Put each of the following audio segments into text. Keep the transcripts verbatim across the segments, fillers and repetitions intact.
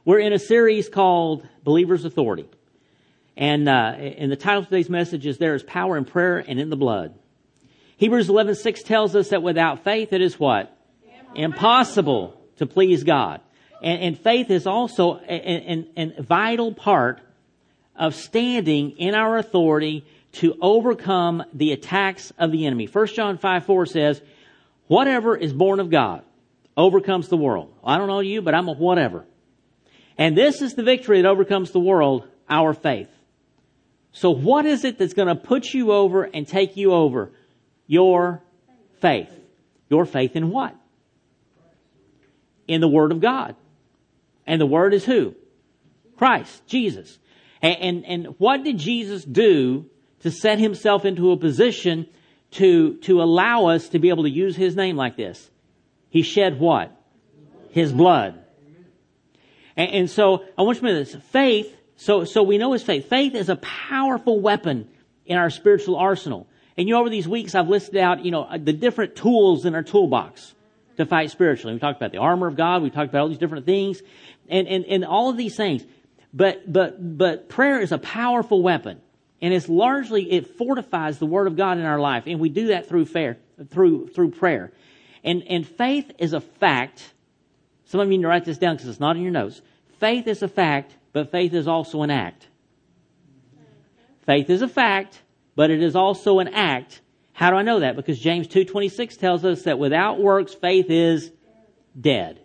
We're in a series called Believer's Authority. And, uh, and the title of today's message is There is Power in Prayer and in the Blood. Hebrews eleven six tells us that without faith it is what? Impossible to please God. And, and faith is also a vital part of standing in our authority to overcome the attacks of the enemy. First John five four says, whatever is born of God overcomes the world. I don't know you, but I'm a whatever. And this is the victory that overcomes the world, our faith. So what is it that's going to put you over and take you over? Your faith. Your faith in what? In the Word of God. And the Word is who? Christ, Jesus. And, and, and what did Jesus do to set Himself into a position to, to allow us to be able to use His name like this? He shed what? His blood. And, and so, I want you to know this. Faith, so, so we know His faith. Faith is a powerful weapon in our spiritual arsenal. And you know, over these weeks, I've listed out, you know, the different tools in our toolbox to fight spiritually. We talked about the armor of God. We talked about all these different things. And, and, and all of these things. But, but, but prayer is a powerful weapon. And it's largely, it fortifies the Word of God in our life. And we do that through fair, through, through prayer. And, and faith is a fact. Some of you need to write this down because it's not in your notes. Faith is a fact, but faith is also an act. Faith is a fact, but it is also an act. How do I know that? Because James two twenty-six tells us that without works, faith is dead.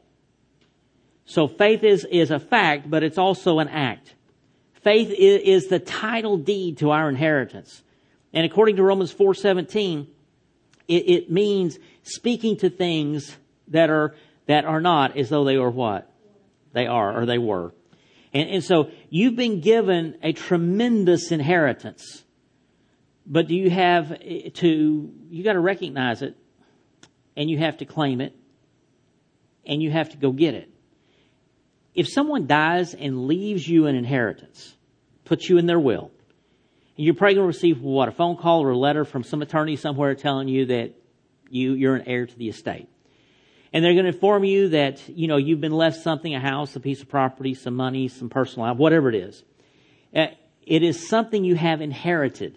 So faith is, is a fact, but it's also an act. Faith is, is the title deed to our inheritance. And according to Romans four seventeen, it, it means speaking to things that are that are not as though they are what? They are, or they were. And, and so you've been given a tremendous inheritance. But do you have to, you got to recognize it, and you have to claim it, and you have to go get it. If someone dies and leaves you an inheritance, puts you in their will, and you're probably going to receive, what, a phone call or a letter from some attorney somewhere telling you that you, you're an heir to the estate. And they're going to inform you that, you know, you've been left something, a house, a piece of property, some money, some personal life, whatever it is. Uh, it is something you have inherited.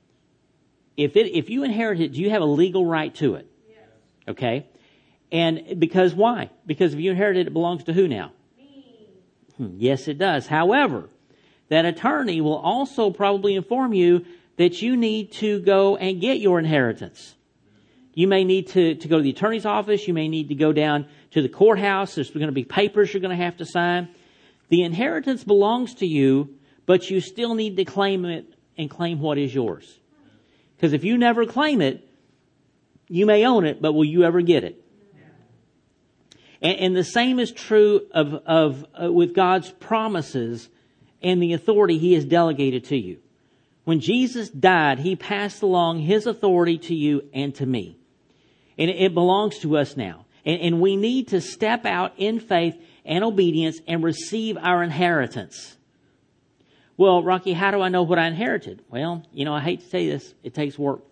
If it, if you inherit it, do you have a legal right to it? Yes. Okay? And because why? Because if you inherit it, it belongs to who now? Me. Hmm, yes, it does. However, that attorney will also probably inform you that you need to go and get your inheritance. You may need to, to go to the attorney's office. You may need to go down to the courthouse. There's going to be papers you're going to have to sign. The inheritance belongs to you, but you still need to claim it and claim what is yours. Because if you never claim it, you may own it, but will you ever get it? And, and the same is true of, of uh, with God's promises and the authority He has delegated to you. When Jesus died, He passed along His authority to you and to me. And it belongs to us now. And, and we need to step out in faith and obedience and receive our inheritance. Well, Rocky, how do I know what I inherited? Well, you know, I hate to say this. It takes work.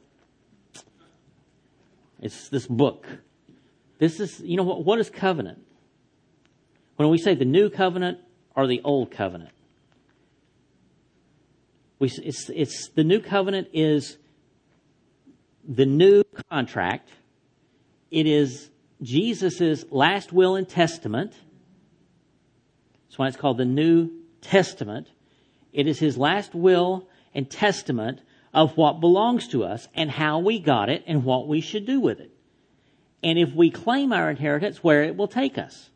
It's this book. This is, you know, what, what is covenant? When we say the new covenant or the old covenant? We, it's, it's the new covenant is the new contract. It is Jesus' last will and testament. That's why it's called the New Testament. It is His last will and testament of what belongs to us and how we got it and what we should do with it. And if we claim our inheritance, where it will take us.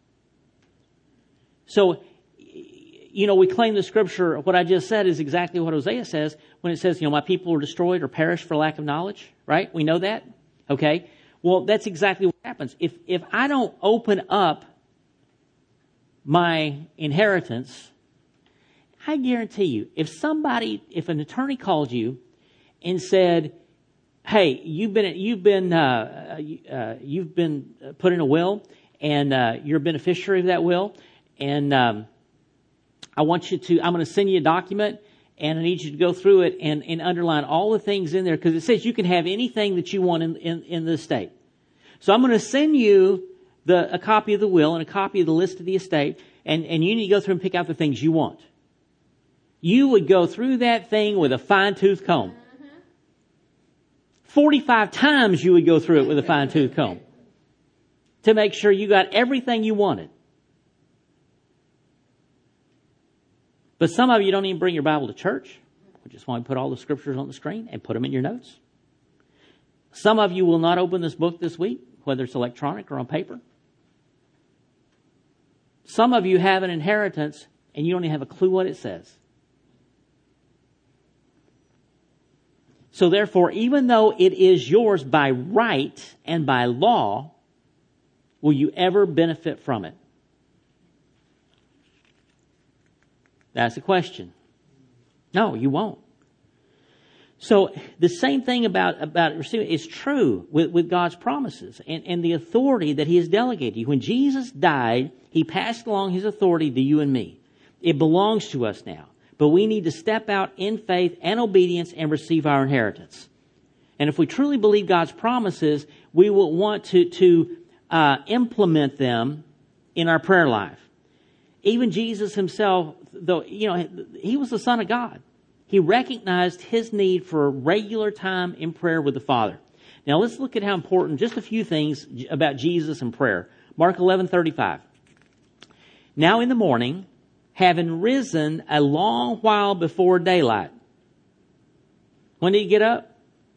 So, you know, we claim the scripture, what I just said is exactly what Hosea says when it says, you know, my people are destroyed or perish for lack of knowledge, right? We know that. Okay. Well, that's exactly what happens. If, if I don't open up my inheritance, I guarantee you, if somebody, if an attorney called you and said, hey, you've been, you've been, uh, uh, you've been put in a will and, uh, you're a beneficiary of that will. And, um, I want you to, I'm going to send you a document and I need you to go through it and, and underline all the things in there because it says you can have anything that you want in, in, in the estate. So I'm going to send you the, a copy of the will and a copy of the list of the estate. and, and you need to go through and pick out the things you want. You would go through that thing with a fine-tooth comb. forty-five times you would go through it with a fine-tooth comb to make sure you got everything you wanted. But some of you don't even bring your Bible to church. We just want to put all the scriptures on the screen and put them in your notes. Some of you will not open this book this week, whether it's electronic or on paper. Some of you have an inheritance and you don't even have a clue what it says. So therefore, even though it is yours by right and by law, will you ever benefit from it? That's the question. No, you won't. So the same thing about, about receiving is true with, with God's promises and, and the authority that He has delegated you. When Jesus died, He passed along His authority to you and me. It belongs to us now. But we need to step out in faith and obedience and receive our inheritance. And if we truly believe God's promises, we will want to, to uh, implement them in our prayer life. Even Jesus Himself, though, you know, He was the Son of God. He recognized His need for a regular time in prayer with the Father. Now let's look at how important, just a few things about Jesus and prayer. Mark eleven thirty-five. Now in the morning, having risen a long while before daylight. When did He get up?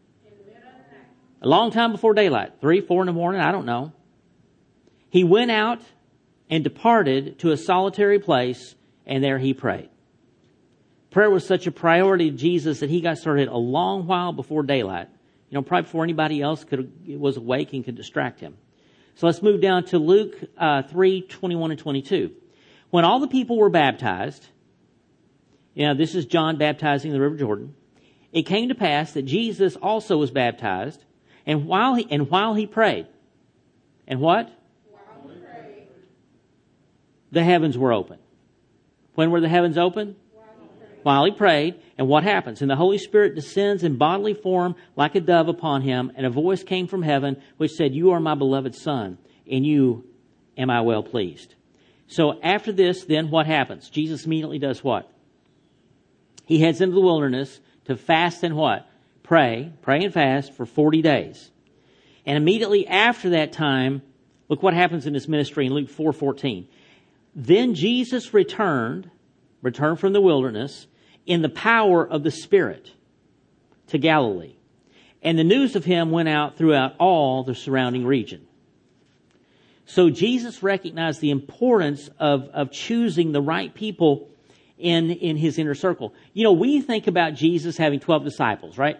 A long time before daylight. Three, four in the morning, I don't know. He went out and departed to a solitary place, and there He prayed. Prayer was such a priority to Jesus that He got started a long while before daylight. You know, probably before anybody else could was awake and could distract Him. So let's move down to Luke uh, three, twenty-one and twenty-two. When all the people were baptized, you know, this is John baptizing in the River Jordan. It came to pass that Jesus also was baptized, and while he and while he prayed, and what? While he prayed, the heavens were open. When were the heavens open? While he prayed. While he prayed, and what happens? And the Holy Spirit descends in bodily form like a dove upon him, and a voice came from heaven which said, "You are my beloved Son, in you am I well pleased." So after this, then what happens? Jesus immediately does what? He heads into the wilderness to fast and what? Pray, pray and fast for forty days. And immediately after that time, look what happens in His ministry in Luke four fourteen. Then Jesus returned, returned from the wilderness, in the power of the Spirit to Galilee. And the news of Him went out throughout all the surrounding region. So Jesus recognized the importance of, of choosing the right people in, in His inner circle. You know, we think about Jesus having twelve disciples, right?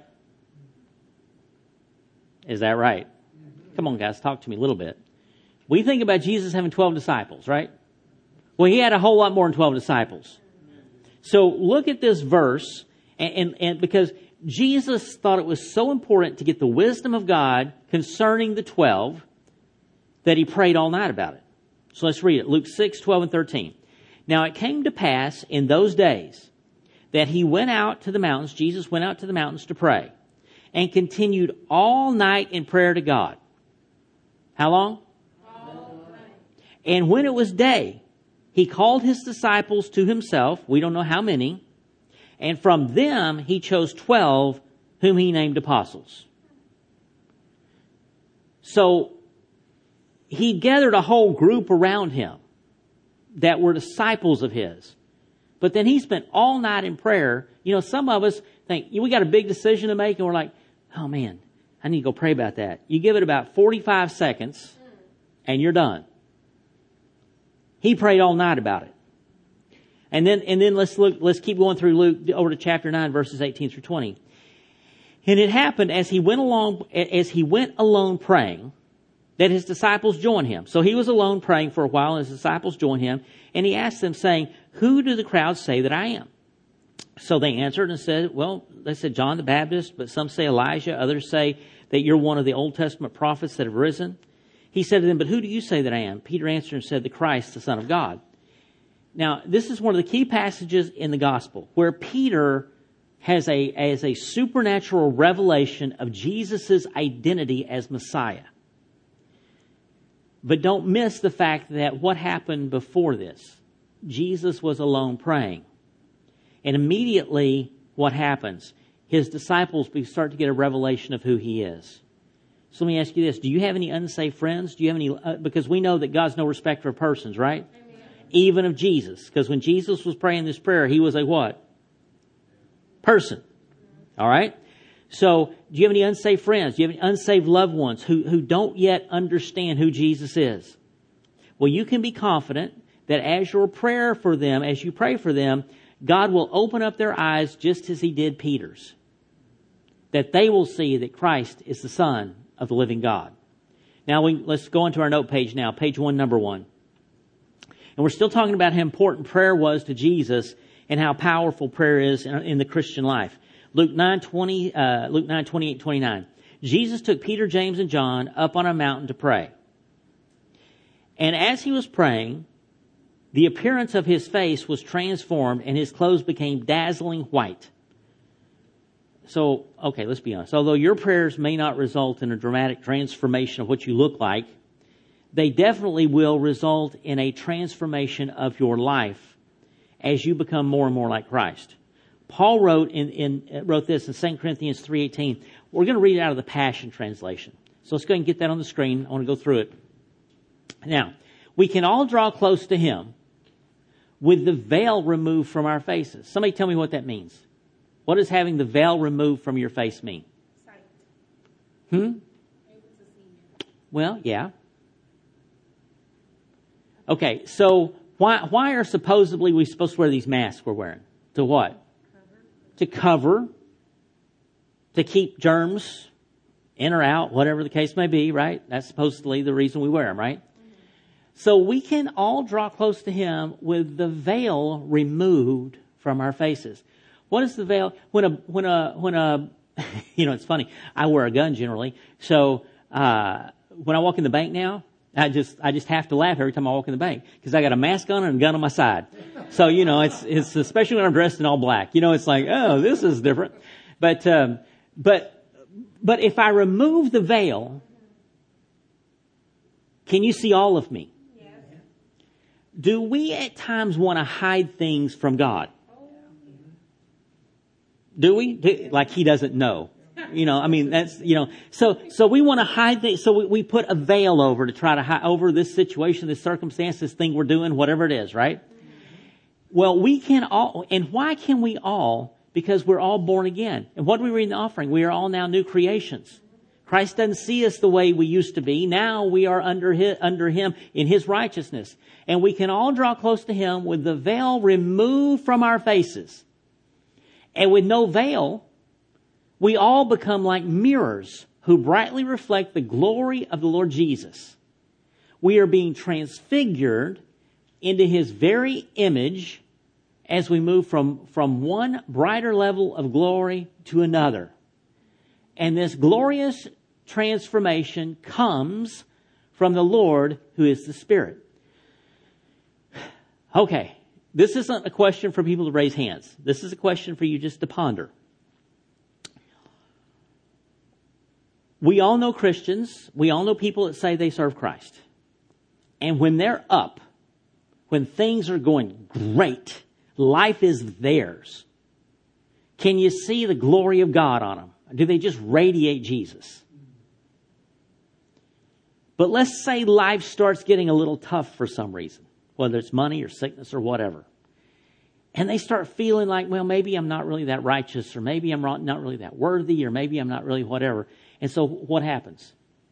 Is that right? Come on, guys, talk to me a little bit. We think about Jesus having twelve disciples, right? Well, He had a whole lot more than twelve disciples. So look at this verse, and, and, and because Jesus thought it was so important to get the wisdom of God concerning the twelve, that He prayed all night about it. So let's read it. Luke six, twelve and thirteen. Now it came to pass in those days that He went out to the mountains, Jesus went out to the mountains to pray, and continued all night in prayer to God. How long? All night. And when it was day, He called His disciples to Himself, we don't know how many, and from them He chose twelve whom He named apostles. So He gathered a whole group around Him that were disciples of His. But then He spent all night in prayer. You know, some of us think, we got a big decision to make, and we're like, oh man, I need to go pray about that. You give it about forty-five seconds, and you're done. He prayed all night about it. And then, and then let's look, let's keep going through Luke over to chapter nine, verses eighteen through twenty. And it happened as he went along, as he went alone praying, that His disciples joined Him. So He was alone praying for a while, and His disciples joined Him. And He asked them, saying, "Who do the crowds say that I am?" So they answered and said, well, they said John the Baptist, but some say Elijah. Others say that you're one of the Old Testament prophets that have risen. He said to them, "But who do you say that I am?" Peter answered and said, "The Christ, the Son of God." Now, this is one of the key passages in the gospel where Peter has a, as a supernatural revelation of Jesus' identity as Messiah. But don't miss the fact that what happened before this. Jesus was alone praying. And immediately, what happens? His disciples start to get a revelation of who he is. So let me ask you this. Do you have any unsaved friends? Do you have any, uh, because we know that God's no respecter of persons, right? Amen. Even of Jesus. Because when Jesus was praying this prayer, he was a what? Person. All right? So, do you have any unsaved friends? Do you have any unsaved loved ones who, who don't yet understand who Jesus is? Well, you can be confident that as your prayer for them, as you pray for them, God will open up their eyes just as he did Peter's. That they will see that Christ is the Son of the living God. Now, we, let's go into our note page now, page one, number one. And we're still talking about how important prayer was to Jesus and how powerful prayer is in, in the Christian life. Luke nine twenty, uh, Luke nine twenty-eight, twenty-nine. Jesus took Peter, James, and John up on a mountain to pray. And as he was praying, the appearance of his face was transformed and his clothes became dazzling white. So, okay, let's be honest. Although your prayers may not result in a dramatic transformation of what you look like, they definitely will result in a transformation of your life as you become more and more like Christ. Paul wrote in, in wrote this in Second Corinthians three eighteen. We're going to read it out of the Passion Translation. So let's go ahead and get that on the screen. I want to go through it. Now, we can all draw close to him with the veil removed from our faces. Somebody tell me what that means. What does having the veil removed from your face mean? Sight. Hmm? Well, yeah. Okay, so why why are supposedly we supposed to wear these masks we're wearing? To what? Cover. To cover. To keep germs in or out, whatever the case may be, right? That's supposedly the reason we wear them, right? Mm-hmm. So we can all draw close to him with the veil removed from our faces. What is the veil? When a, when a, when a, you know, it's funny. I wear a gun generally. So, uh, when I walk in the bank now, I just, I just have to laugh every time I walk in the bank because I got a mask on and a gun on my side. So, you know, it's, it's especially when I'm dressed in all black. You know, it's like, oh, this is different. But, um, but, but if I remove the veil, can you see all of me? Yes. Do we at times want to hide things from God? Do we? Do, like he doesn't know. You know, I mean, that's, you know, so, so we want to hide things. So we, we put a veil over to try to hide over this situation, this circumstance, this thing we're doing, whatever it is, right? Well, we can all, and why can we all? Because we're all born again. And what do we read in the offering? We are all now new creations. Christ doesn't see us the way we used to be. Now we are under his, under him in his righteousness. And we can all draw close to him with the veil removed from our faces. And with no veil, we all become like mirrors who brightly reflect the glory of the Lord Jesus. We are being transfigured into his very image as we move from, from one brighter level of glory to another. And this glorious transformation comes from the Lord who is the Spirit. Okay. This isn't a question for people to raise hands. This is a question for you just to ponder. We all know Christians. We all know people that say they serve Christ. And when they're up, when things are going great, life is theirs, can you see the glory of God on them? Do they just radiate Jesus? But let's say life starts getting a little tough for some reason. Whether it's money or sickness or whatever. And they start feeling like, well, maybe I'm not really that righteous, or maybe I'm not really that worthy, or maybe I'm not really whatever. And so what happens?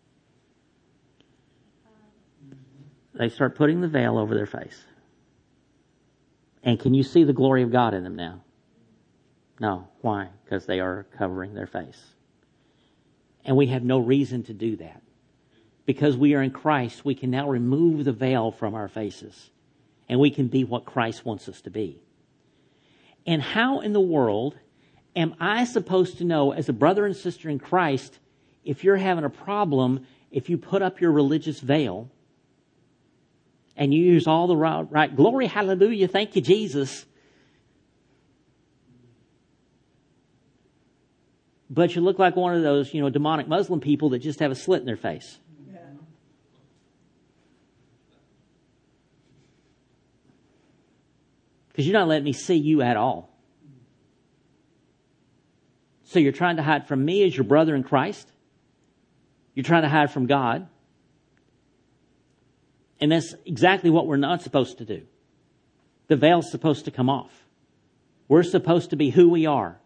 They start putting the veil over their face. And can you see the glory of God in them now? No. Why? Because they are covering their face. And we have no reason to do that. Because we are in Christ, we can now remove the veil from our faces. And we can be what Christ wants us to be. And how in the world am I supposed to know, as a brother and sister in Christ, if you're having a problem, if you put up your religious veil and you use all the right, right glory, hallelujah, thank you, Jesus, but you look like one of those, you know, demonic Muslim people that just have a slit in their face. Because you're not letting me see you at all. So you're trying to hide from me as your brother in Christ. You're trying to hide from God. And that's exactly what we're not supposed to do. The veil's supposed to come off. We're supposed to be who we are.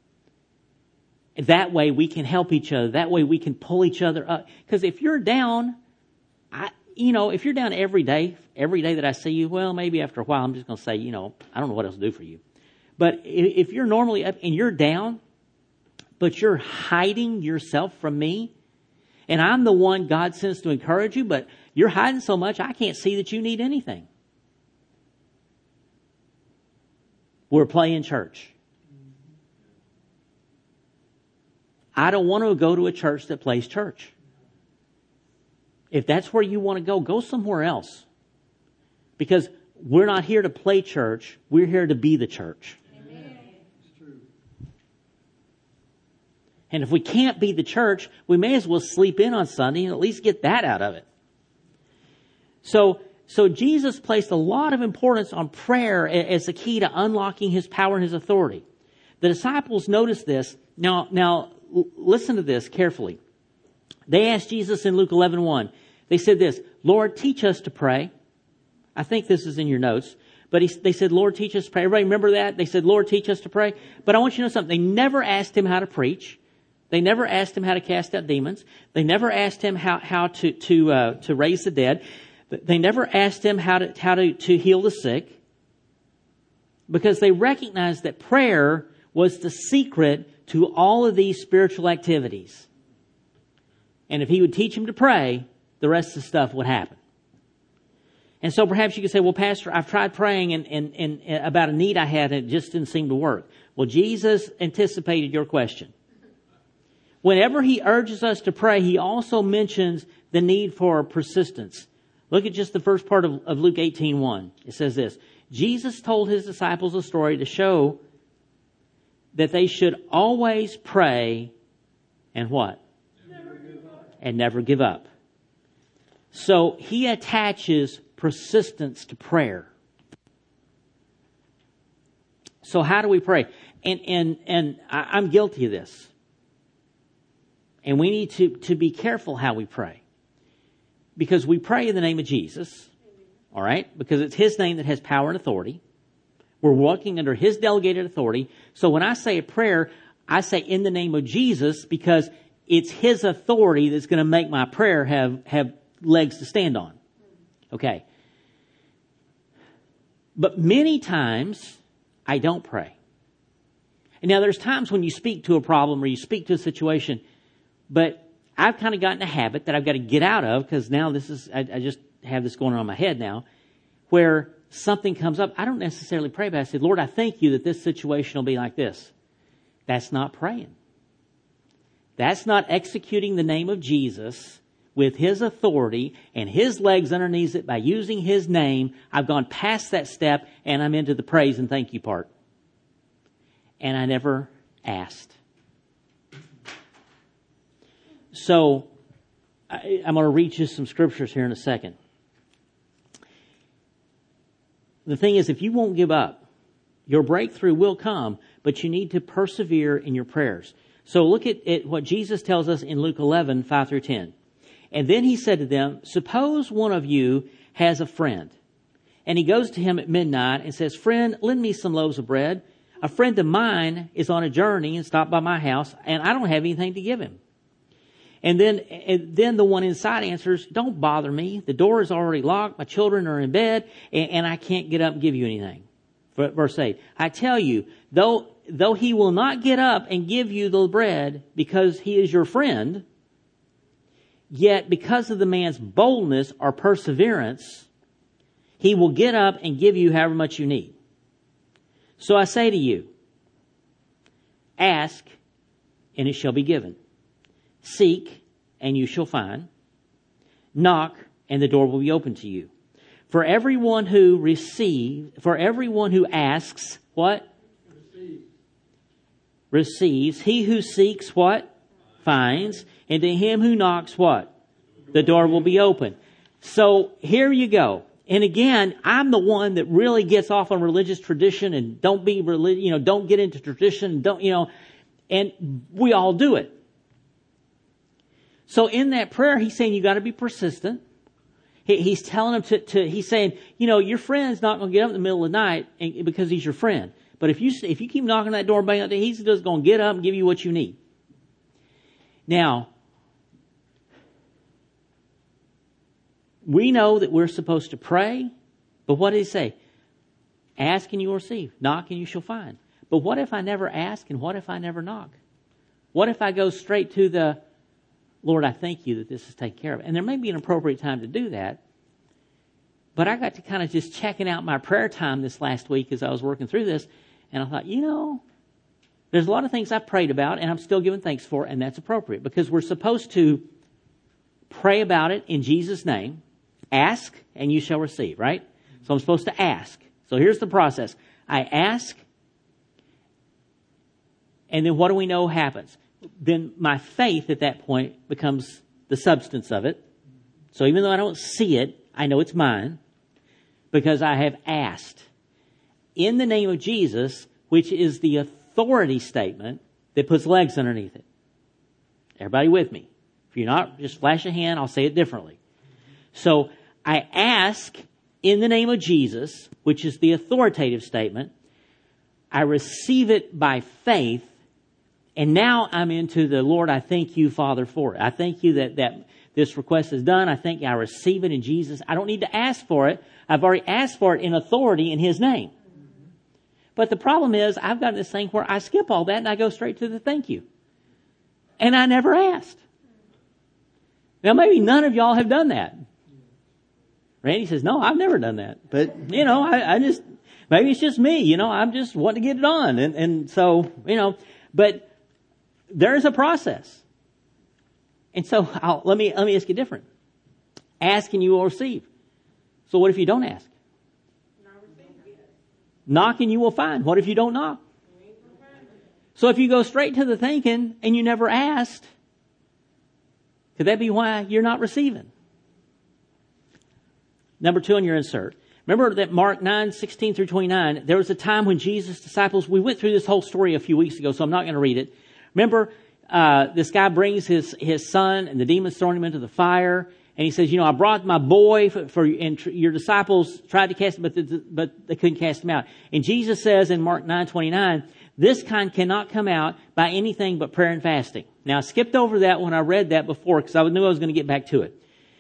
That way we can help each other. That way we can pull each other up. Because if you're down, I, you know, if you're down every day, every day that I see you, well, maybe after a while I'm just going to say, you know, I don't know what else to do for you. But if you're normally up and you're down, but you're hiding yourself from me, and I'm the one God sends to encourage you, but you're hiding so much I can't see that you need anything. We're playing church. I don't want to go to a church that plays church. If that's where you want to go, go somewhere else. Because we're not here to play church. We're here to be the church. Amen. And if we can't be the church, we may as well sleep in on Sunday and at least get that out of it. So, so Jesus placed a lot of importance on prayer as the key to unlocking His power and His authority. The disciples noticed this. Now, now, listen to this carefully. They asked Jesus in Luke eleven one. They said this, Lord, teach us to pray. I think this is in your notes. But he, they said, Lord, teach us to pray. Everybody remember that? They said, Lord, teach us to pray. But I want you to know something. They never asked Him how to preach. They never asked Him how to cast out demons. They never asked Him how, how to, to, uh, to raise the dead. They never asked Him how to, how to, to heal the sick. Because they recognized that prayer was the secret to all of these spiritual activities. And if He would teach them to pray, the rest of the stuff would happen. And so perhaps you could say, well, Pastor, I've tried praying and, and, and about a need I had and it just didn't seem to work. Well, Jesus anticipated your question. Whenever He urges us to pray, He also mentions the need for persistence. Look at just the first part of, of Luke eighteen one. It says this, Jesus told His disciples a story to show that they should always pray and what? Never give up. And never give up. So He attaches persistence to prayer. So how do we pray? And and and I, I'm guilty of this. And we need to, to be careful how we pray. Because we pray in the name of Jesus. All right? Because it's His name that has power and authority. We're walking under His delegated authority. So when I say a prayer, I say in the name of Jesus because it's His authority that's going to make my prayer have, have legs to stand on. Okay. But many times, I don't pray. And now there's times when you speak to a problem or you speak to a situation, but I've kind of gotten a habit that I've got to get out of because now this is, I, I just have this going on in my head now, where something comes up. I don't necessarily pray, but I say, Lord, I thank You that this situation will be like this. That's not praying. That's not executing the name of Jesus with His authority and His legs underneath it by using His name. I've gone past that step and I'm into the praise and thank you part. And I never asked. So I, I'm going to read you some scriptures here in a second. The thing is, if you won't give up, your breakthrough will come, but you need to persevere in your prayers. So look at, at what Jesus tells us in Luke eleven, five through ten. And then He said to them, suppose one of you has a friend, and he goes to him at midnight and says, friend, lend me some loaves of bread. A friend of mine is on a journey and stopped by my house, and I don't have anything to give him. And then, and then the one inside answers, don't bother me. The door is already locked. My children are in bed and, and I can't get up and give you anything. Verse eight, I tell you, though, though he will not get up and give you the bread because he is your friend, yet because of the man's boldness or perseverance, he will get up and give you however much you need. So I say to you, ask and it shall be given. Seek, and you shall find. Knock, and the door will be open to you. For everyone who receives, for everyone who asks, what? Receives. Receives. He who seeks, what? Finds. And to him who knocks, what? The door will be open. So here you go. and again, I'm the one that really gets off on religious tradition and don't be religious, you know, don't get into tradition, don't, you know, and we all do it. So in that prayer, he's saying you got to be persistent. He, he's telling them to, to, he's saying, you know, your friend's not going to get up in the middle of the night and, because he's your friend. But if you, if you keep knocking that door, bang, he's just going to get up and give you what you need. Now, we know that we're supposed to pray, but what did he say? Ask and you will receive. Knock and you shall find. But what if I never ask and what if I never knock? What if I go straight to the, Lord, I thank you that this is taken care of. And there may be an appropriate time to do that. But I got to kind of just checking out my prayer time this last week as I was working through this. And I thought, you know, there's a lot of things I've prayed about and I'm still giving thanks for, and that's appropriate. Because we're supposed to pray about it in Jesus' name. Ask and you shall receive, right? So I'm supposed to ask. So here's the process. I ask, and then what do we know happens? Then my faith at that point becomes the substance of it. So even though I don't see it, I know it's mine because I have asked in the name of Jesus, which is the authority statement that puts legs underneath it. Everybody with me? If you're not, just flash a hand. I'll say it differently. So I ask in the name of Jesus, which is the authoritative statement. I receive it by faith. And now I'm into the Lord, I thank you, Father, for it. I thank you that, that this request is done. I thank you. I receive it in Jesus. I don't need to ask for it. I've already asked for it in authority in His name. But the problem is I've got this thing where I skip all that and I go straight to the thank you. And I never asked. Now maybe none of y'all have done that. Randy says, no, I've never done that. But, you know, I, I just, maybe it's just me, you know, I'm just wanting to get it on. And, and so, you know, but there's a process. And so I'll, let me, let me ask you different. Ask and you will receive. So what if you don't ask? Knock and you will find. What if you don't knock? So if you go straight to the thinking and you never asked, could that be why you're not receiving? Number two on your insert. Remember that Mark nine, sixteen through twenty-nine, there was a time when Jesus' disciples, we went through this whole story a few weeks ago, so I'm not going to read it. Remember, uh, this guy brings his, his son and the demons throwing him into the fire. And he says, you know, I brought my boy for, for and tr- your disciples tried to cast him, but, the, but they couldn't cast him out. And Jesus says in Mark nine, twenty-nine, this kind cannot come out by anything but prayer and fasting. Now, I skipped over that when I read that before because I knew I was going to get back to it.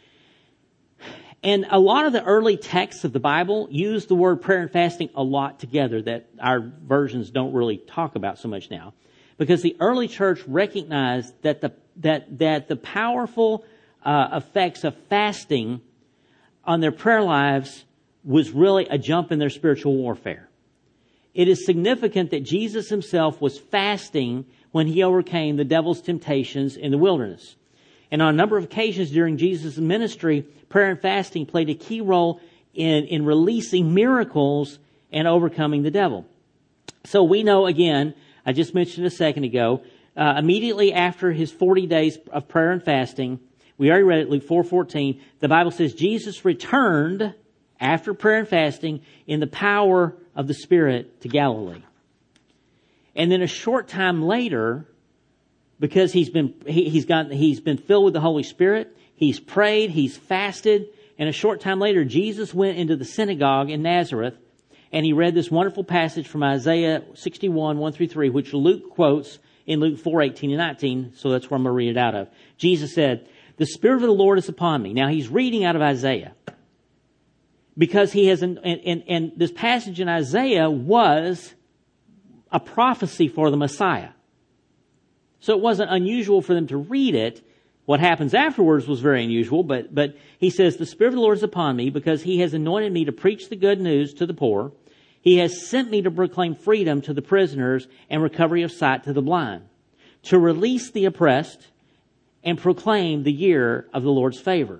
And a lot of the early texts of the Bible use the word prayer and fasting a lot together that our versions don't really talk about so much now. Because the early church recognized that the, that, that the powerful uh, effects of fasting on their prayer lives was really a jump in their spiritual warfare. It is significant that Jesus himself was fasting when he overcame the devil's temptations in the wilderness. And on a number of occasions during Jesus' ministry, prayer and fasting played a key role in, in releasing miracles and overcoming the devil. So we know, again, I just mentioned a second ago, uh, immediately after his forty days of prayer and fasting, we already read it, Luke four fourteen, the Bible says Jesus returned after prayer and fasting in the power of the Spirit to Galilee. And then a short time later, because he's been he, he's got he's been filled with the Holy Spirit, he's prayed, he's fasted, and a short time later, Jesus went into the synagogue in Nazareth, and he read this wonderful passage from Isaiah sixty-one, one through three, which Luke quotes in Luke four, eighteen and nineteen. So that's where I'm going to read it out of. Jesus said, "The Spirit of the Lord is upon me." Now he's reading out of Isaiah because he has, an, and, and, and this passage in Isaiah was a prophecy for the Messiah. So it wasn't unusual for them to read it. What happens afterwards was very unusual, but, but he says, "The Spirit of the Lord is upon me because he has anointed me to preach the good news to the poor. He has sent me to proclaim freedom to the prisoners and recovery of sight to the blind, to release the oppressed and proclaim the year of the Lord's favor."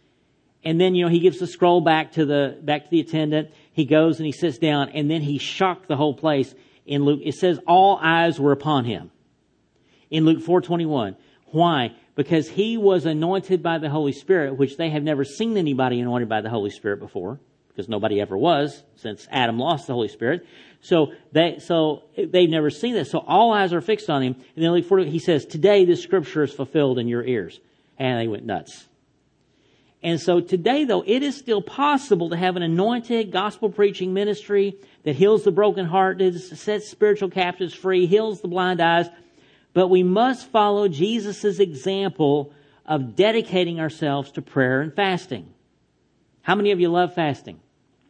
And then, you know, he gives the scroll back to the, back to the attendant. He goes and he sits down, and then he shocked the whole place. In Luke, it says all eyes were upon him. In Luke four twenty-one. Why? Because he was anointed by the Holy Spirit, which they have never seen anybody anointed by the Holy Spirit before. because nobody ever was since Adam lost the Holy Spirit. So they, so they've never seen this. So all eyes are fixed on him. And then look forward, he says, today this scripture is fulfilled in your ears. And they went nuts. And so today, though, it is still possible to have an anointed gospel preaching ministry that heals the broken heart, sets spiritual captives free, heals the blind eyes. But we must follow Jesus' example of dedicating ourselves to prayer and fasting. How many of you love fasting?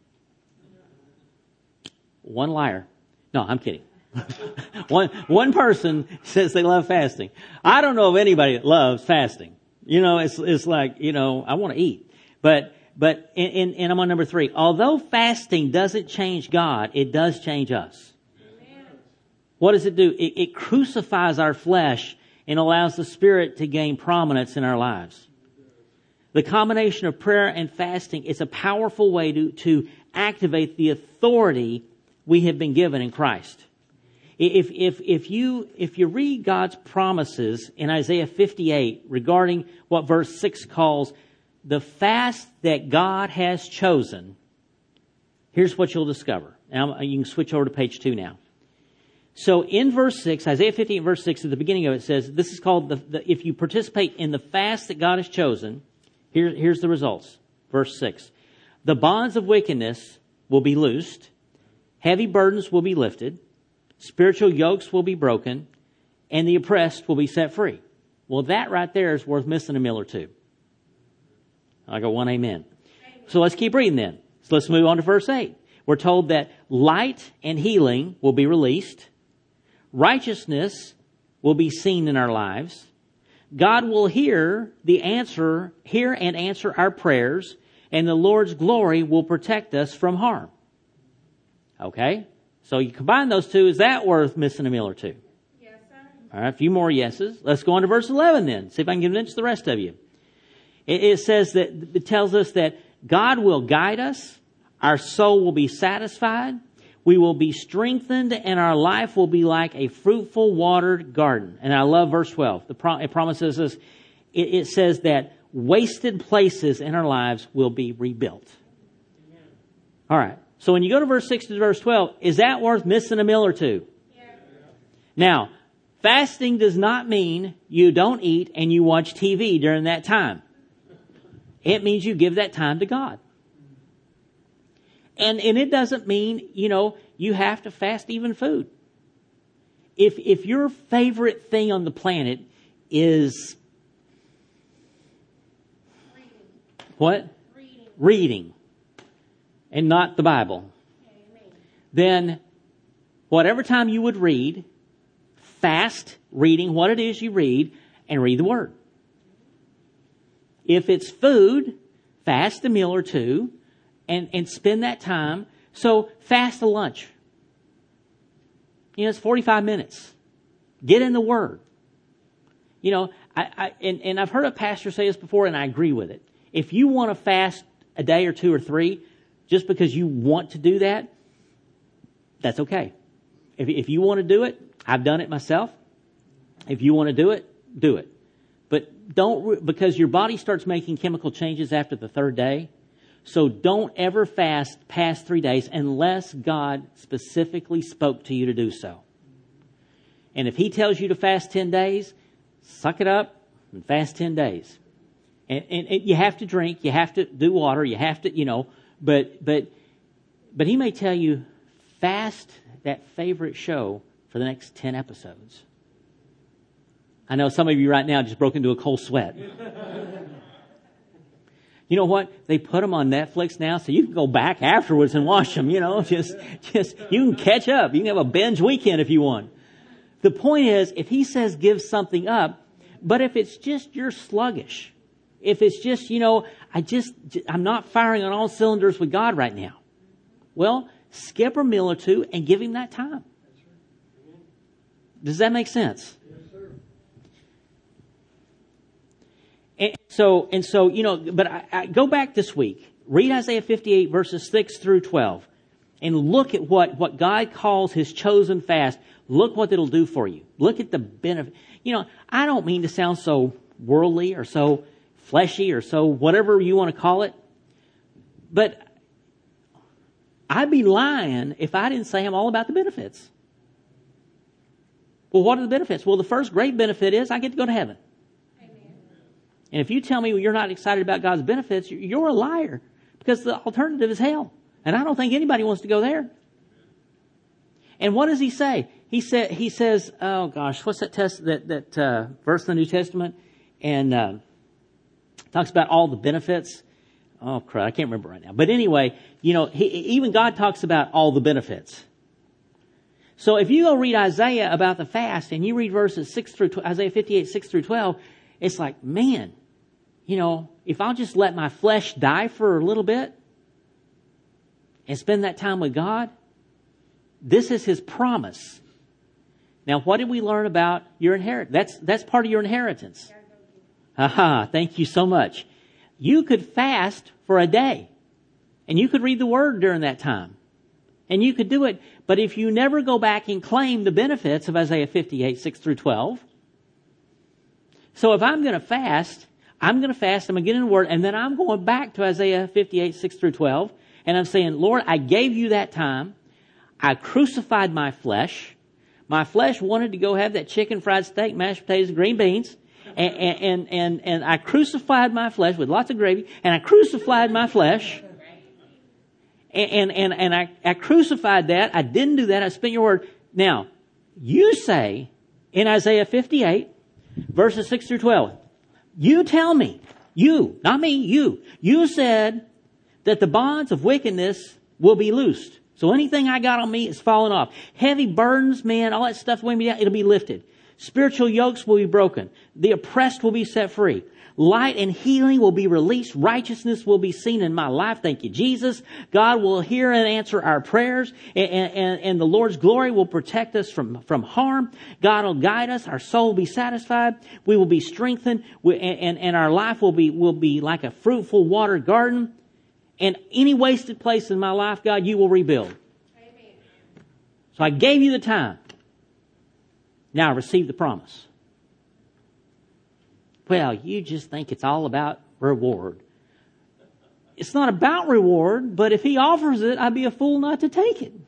One liar. No, I'm kidding. one, one person says they love fasting. I don't know of anybody that loves fasting. You know, it's, it's like, you know, I want to eat. But, but, and, and I'm on number three. Although fasting doesn't change God, it does change us. Amen. What does it do? It, it crucifies our flesh and allows the Spirit to gain prominence in our lives. The combination of prayer and fasting is a powerful way to, to activate the authority we have been given in Christ. If, if, if you, if you read God's promises in Isaiah fifty-eight regarding what verse six calls the fast that God has chosen, here's what you'll discover. Now you can switch over to page two now. So in verse six, Isaiah fifty-eight verse six, at the beginning of it says, this is called the, the if you participate in the fast that God has chosen, here, here's the results. Verse six. The bonds of wickedness will be loosed, heavy burdens will be lifted, spiritual yokes will be broken, and the oppressed will be set free. Well, that right there is worth missing a meal or two. I got one amen. Amen. So let's keep reading then. So let's move on to verse eight. We're told that light and healing will be released. Righteousness will be seen in our lives. God will hear the answer, hear and answer our prayers, and the Lord's glory will protect us from harm. Okay? So you combine those two, is that worth missing a meal or two? Yes, sir. All right, a few more yeses. Let's go on to verse eleven then. See if I can convince the rest of you. It, it says that, it tells us that God will guide us. Our soul will be satisfied. We will be strengthened and our life will be like a fruitful watered garden. And I love verse twelve. The pro- it promises us, it, it says that wasted places in our lives will be rebuilt. Amen. All right. So when you go to verse six to verse twelve, is that worth missing a meal or two? Yeah. Now, fasting does not mean you don't eat and you watch T V during that time. It means you give that time to God. And, and it doesn't mean, you know, you have to fast even food. If, if your favorite thing on the planet is Reading. What? Reading. Reading. And not the Bible. Amen. Then whatever time you would read, fast reading what it is you read and read the Word. If it's food, fast a meal or two and, and spend that time. So fast a lunch. You know, it's forty-five minutes. Get in the Word. You know, I, I and, and I've heard a pastor say this before and I agree with it. If you want to fast a day or two or three, just because you want to do that, that's okay. If, if you want to do it, I've done it myself. If you want to do it, do it. But don't, because your body starts making chemical changes after the third day. So don't ever fast past three days unless God specifically spoke to you to do so. And if He tells you to fast ten days, suck it up and fast ten days. And, and, and you have to drink, you have to do water, you have to, you know, but, but, but He may tell you, fast that favorite show for the next ten episodes. I know some of you right now just broke into a cold sweat. You know what? They put them on Netflix now, so you can go back afterwards and watch them, you know, just, just, you can catch up. You can have a binge weekend if you want. The point is, if He says give something up, but if it's just you're sluggish, if it's just, you know, I just, I'm not firing on all cylinders with God right now. Well, skip a meal or two and give Him that time. Does that make sense? And so, and so, you know, but I, I go back this week, read Isaiah fifty-eight verses six through twelve and look at what, what God calls His chosen fast. Look what it'll do for you. Look at the benefit. You know, I don't mean to sound so worldly or so fleshy or so whatever you want to call it, but I'd be lying if I didn't say I'm all about the benefits. Well, what are the benefits? Well, the first great benefit is I get to go to heaven. Amen. And if you tell me you're not excited about God's benefits, you're a liar, because the alternative is hell. And I don't think anybody wants to go there. And what does he say? He said, he says, oh gosh, what's that test, that, that, uh, verse in the New Testament? And, uh, talks about all the benefits. Oh crap, I can't remember right now. But anyway, you know, he, even God talks about all the benefits. So if you go read Isaiah about the fast and you read verses six through, Isaiah fifty-eight, six through twelve, it's like, man, you know, if I'll just let my flesh die for a little bit and spend that time with God, this is His promise. Now, what did we learn about your inheritance? That's, that's part of your inheritance. Aha, thank you so much. You could fast for a day and you could read the Word during that time. And you could do it. But if you never go back and claim the benefits of Isaiah fifty-eight, six through twelve. So if I'm going to fast, I'm going to fast, I'm going to get in the Word, and then I'm going back to Isaiah fifty-eight, six through twelve. And I'm saying, Lord, I gave you that time. I crucified my flesh. My flesh wanted to go have that chicken, fried steak, mashed potatoes, and green beans. And, and, and, and I crucified my flesh with lots of gravy. And I crucified my flesh. And, and, and I, I crucified that. I didn't do that. I spent your word. Now, you say in Isaiah fifty-eight, verses six through twelve, you tell me, you, not me, you, you said that the bonds of wickedness will be loosed. So anything I got on me is falling off. Heavy burdens, man, all that stuff weighing me down, it'll be lifted. Spiritual yokes will be broken. The oppressed will be set free. Light and healing will be released. Righteousness will be seen in my life. Thank you, Jesus. God will hear and answer our prayers. And, and, and the Lord's glory will protect us from, from harm. God will guide us. Our soul will be satisfied. We will be strengthened. We, and, and, and our life will be, will be like a fruitful watered garden. And any wasted place in my life, God, you will rebuild. Amen. So I gave you the time. Now receive the promise. Well, you just think it's all about reward. It's not about reward, but if He offers it, I'd be a fool not to take it.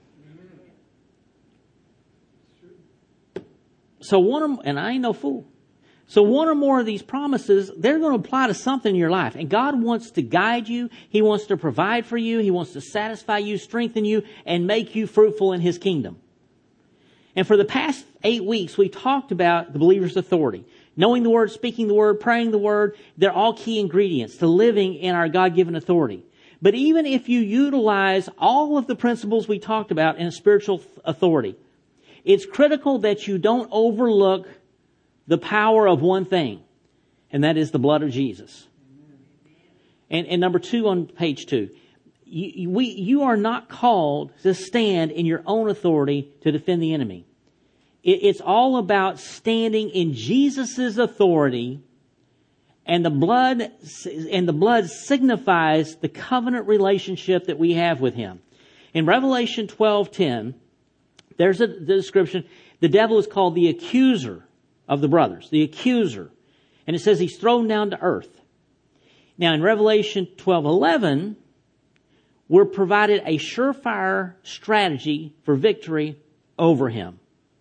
So one of, and I ain't no fool. So one or more of these promises, they're going to apply to something in your life. And God wants to guide you. He wants to provide for you. He wants to satisfy you, strengthen you, and make you fruitful in His kingdom. And for the past eight weeks, we talked about the believer's authority. Knowing the Word, speaking the Word, praying the Word, they're all key ingredients to living in our God-given authority. But even if you utilize all of the principles we talked about in spiritual authority, it's critical that you don't overlook the power of one thing, and that is the blood of Jesus. And, and number two on page two, you, we, you are not called to stand in your own authority to defend the enemy. It, it's all about standing in Jesus' authority, and the blood and the blood signifies the covenant relationship that we have with Him. In Revelation twelve ten, there's a the description. The devil is called the accuser of the brothers, the accuser. And it says he's thrown down to earth. Now in Revelation twelve eleven, we're provided a surefire strategy for victory over him.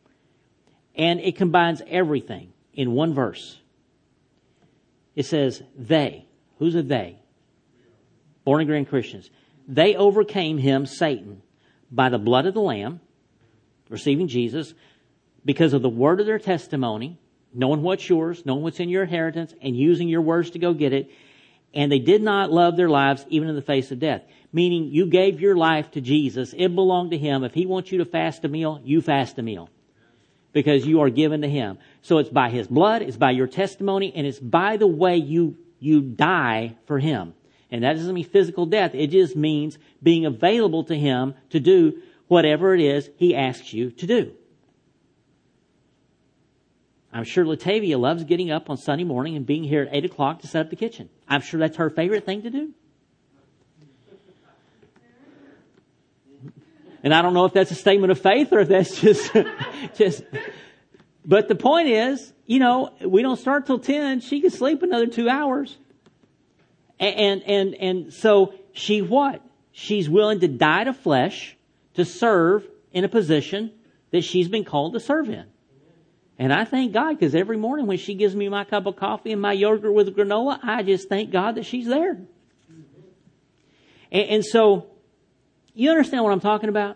And it combines everything in one verse. It says, they. Who's a they? Born again Christians. They overcame him, Satan, by the blood of the Lamb, receiving Jesus, because of the word of their testimony, knowing what's yours, knowing what's in your inheritance, and using your words to go get it. And they did not love their lives even in the face of death. Meaning you gave your life to Jesus. It belonged to Him. If He wants you to fast a meal, you fast a meal. Because you are given to Him. So it's by His blood, it's by your testimony, and it's by the way you, you die for Him. And that doesn't mean physical death. It just means being available to Him to do whatever it is He asks you to do. I'm sure Latavia loves getting up on Sunday morning and being here at eight o'clock to set up the kitchen. I'm sure that's her favorite thing to do. And I don't know if that's a statement of faith or if that's just, just, but the point is, you know, we don't start till ten. She can sleep another two hours. And, and, and so she what? she's willing to die to flesh to serve in a position that she's been called to serve in. And I thank God, because every morning when she gives me my cup of coffee and my yogurt with granola, I just thank God that she's there. And, and so, you understand what I'm talking about?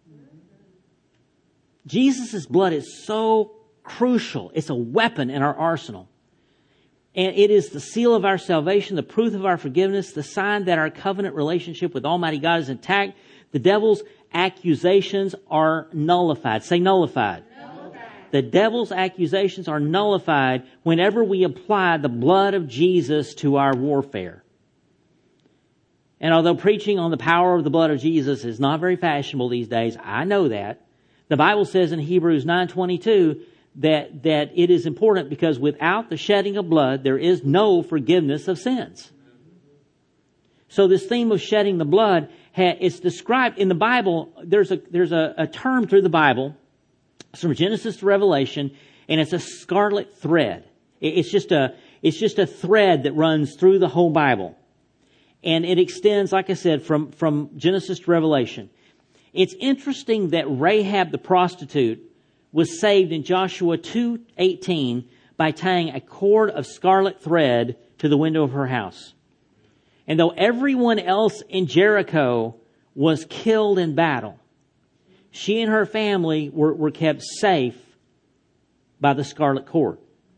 Jesus' blood is so crucial. It's a weapon in our arsenal. And it is the seal of our salvation, the proof of our forgiveness, the sign that our covenant relationship with Almighty God is intact. The devil's accusations are nullified. Say nullified. Nullified. The devil's accusations are nullified whenever we apply the blood of Jesus to our warfare. And although preaching on the power of the blood of Jesus is not very fashionable these days, I know that. The Bible says in Hebrews nine twenty-two that, that it is important because without the shedding of blood, there is no forgiveness of sins. So this theme of shedding the blood is described in the Bible. There's a, there's a, a term through the Bible. It's from Genesis to Revelation, and it's a scarlet thread. It's just a, it's just a thread that runs through the whole Bible. And it extends, like I said, from, from Genesis to Revelation. It's interesting that Rahab the prostitute was saved in Joshua two eighteen by tying a cord of scarlet thread to the window of her house. And though everyone else in Jericho was killed in battle, she and her family were, were kept safe by the scarlet cord.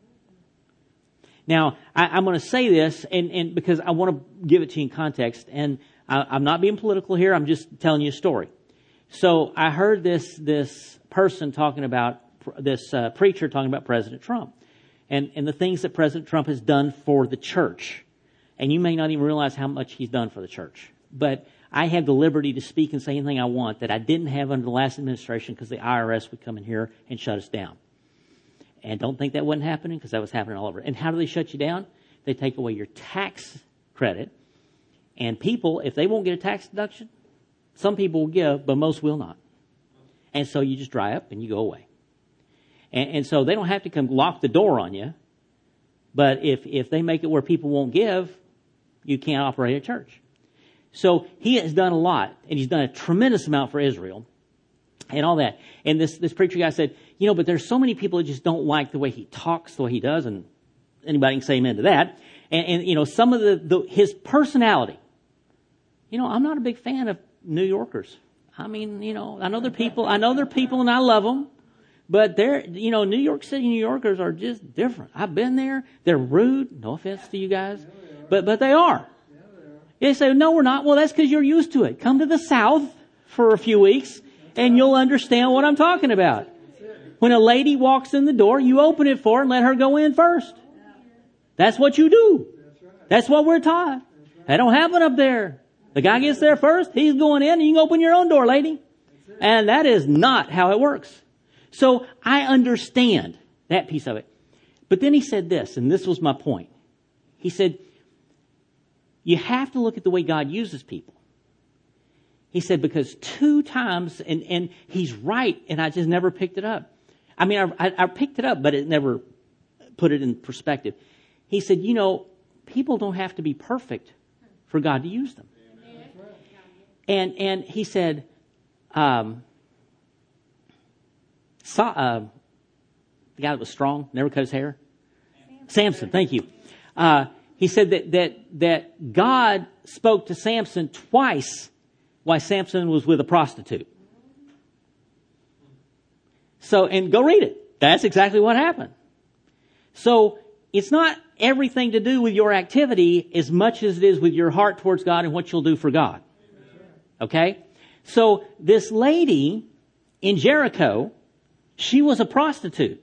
Now, I, I'm going to say this and, and because I want to give it to you in context. And I, I'm not being political here. I'm just telling you a story. So I heard this this person talking about, this uh, preacher talking about President Trump and, and the things that President Trump has done for the church. And you may not even realize how much he's done for the church. But I have the liberty to speak and say anything I want that I didn't have under the last administration because the I R S would come in here and shut us down. And don't think that wasn't happening, because that was happening all over. And how do they shut you down? They take away your tax credit. And people, if they won't get a tax deduction, some people will give, but most will not. And so you just dry up and you go away. And, and so they don't have to come lock the door on you. But if, if they make it where people won't give, you can't operate a church. So he has done a lot, and he's done a tremendous amount for Israel and all that. And this, this preacher guy said, you know, but there's so many people that just don't like the way he talks, the way he does, and anybody can say amen to that. And, and you know, some of the, the his personality. You know, I'm not a big fan of New Yorkers. I mean, you know, I know they're people, I know they're people and I love them. But they're, you know, New York City New Yorkers are just different. I've been there. They're rude. No offense to you guys. But, but they are. They say, no, we're not. Well, that's because you're used to it. Come to the South for a few weeks and you'll understand what I'm talking about. When a lady walks in the door, you open it for her and let her go in first. That's what you do. That's what we're taught. That don't happen up there. The guy gets there first. He's going in and you can open your own door, lady. And that is not how it works. So I understand that piece of it. But then he said this, and this was my point. He said, you have to look at the way God uses people. He said, because two times, and, and he's right, and I just never picked it up. I mean, I, I, I picked it up, but it never put it in perspective. He said, you know, people don't have to be perfect for God to use them. Amen. And, and he said, um, So, uh, the guy that was strong, never cut his hair. Samson, Samson thank you. Uh, he said that, that, that God spoke to Samson twice while Samson was with a prostitute. So, and go read it. That's exactly what happened. So, it's not everything to do with your activity as much as it is with your heart towards God and what you'll do for God. Okay? So, this lady in Jericho, she was a prostitute.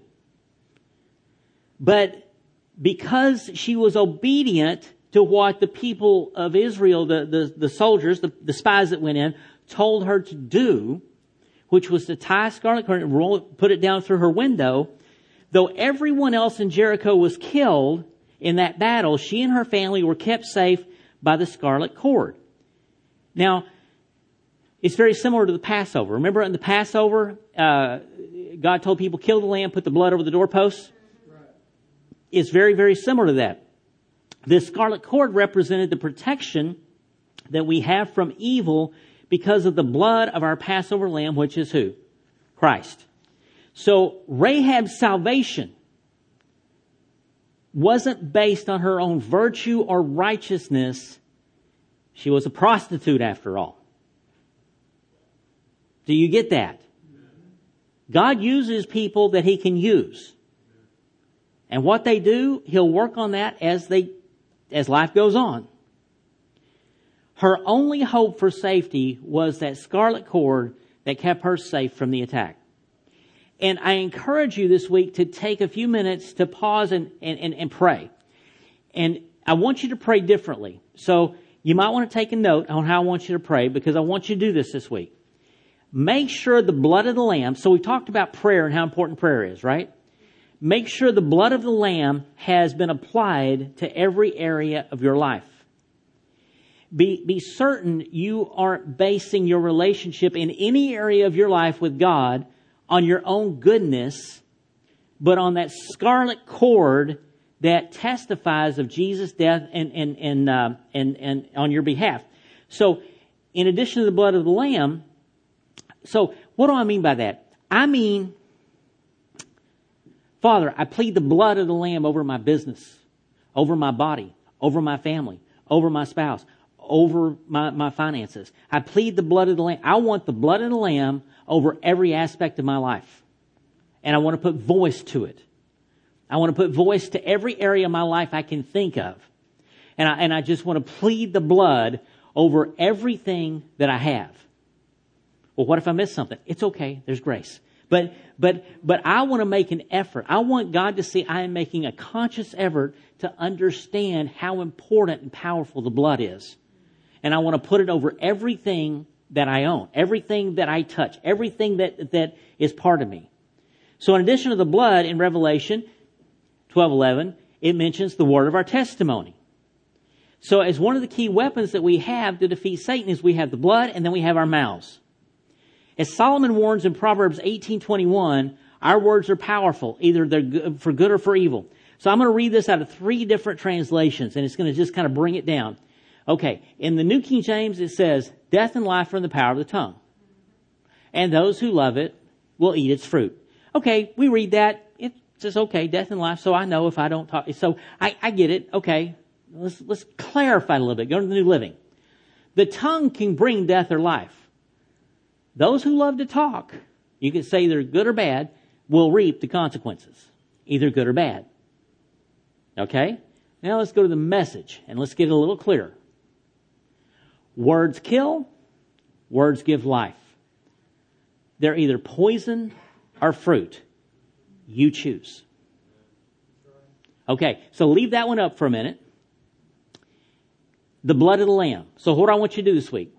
But because she was obedient to what the people of Israel, the, the, the soldiers, the, the spies that went in, told her to do, which was to tie a scarlet cord and roll it, put it down through her window, though everyone else in Jericho was killed in that battle, she and her family were kept safe by the scarlet cord. Now, it's very similar to the Passover. Remember in the Passover, uh, God told people, kill the lamb, put the blood over the doorposts. Right. It's very, very similar to that. The scarlet cord represented the protection that we have from evil because of the blood of our Passover lamb, which is who? Christ. So Rahab's salvation wasn't based on her own virtue or righteousness. She was a prostitute after all. Do you get that? God uses people that He can use. And what they do, He'll work on that as they, as life goes on. Her only hope for safety was that scarlet cord that kept her safe from the attack. And I encourage you this week to take a few minutes to pause and, and, and, and pray. And I want you to pray differently. So you might want to take a note on how I want you to pray, because I want you to do this this week. Make sure the blood of the Lamb, so we talked about prayer and how important prayer is, right? Make sure the blood of the Lamb has been applied to every area of your life. Be, be certain you aren't basing your relationship in any area of your life with God on your own goodness, but on that scarlet cord that testifies of Jesus' death and and and uh, and and on your behalf. So, in addition to the blood of the Lamb, so what do I mean by that? I mean, Father, I plead the blood of the Lamb over my business, over my body, over my family, over my spouse, over my, my finances. I plead the blood of the Lamb. I want the blood of the Lamb over every aspect of my life. And I want to put voice to it. I want to put voice to every area of my life I can think of. And I, and I just want to plead the blood over everything that I have. Well, what if I miss something? It's okay. There's grace. But, but, but I want to make an effort. I want God to see I am making a conscious effort to understand how important and powerful the blood is. And I want to put it over everything that I own, everything that I touch, everything that, that is part of me. So in addition to the blood in Revelation twelve eleven, it mentions the word of our testimony. So as one of the key weapons that we have to defeat Satan is we have the blood and then we have our mouths. As Solomon warns in Proverbs eighteen twenty-one, our words are powerful, either they're good, for good or for evil. So I'm going to read this out of three different translations, and it's going to just kind of bring it down. Okay, in the New King James it says, death and life are in the power of the tongue, and those who love it will eat its fruit. Okay, we read that. It says, okay, death and life, so I know if I don't talk. So I, I get it. Okay, let's, let's clarify a little bit. Go to the New Living. The tongue can bring death or life. Those who love to talk, you can say they're good or bad, will reap the consequences, either good or bad. Okay? Now let's go to the Message, and let's get it a little clearer. Words kill, words give life. They're either poison or fruit. You choose. Okay, so leave that one up for a minute. The blood of the Lamb. So what do I want you to do this week?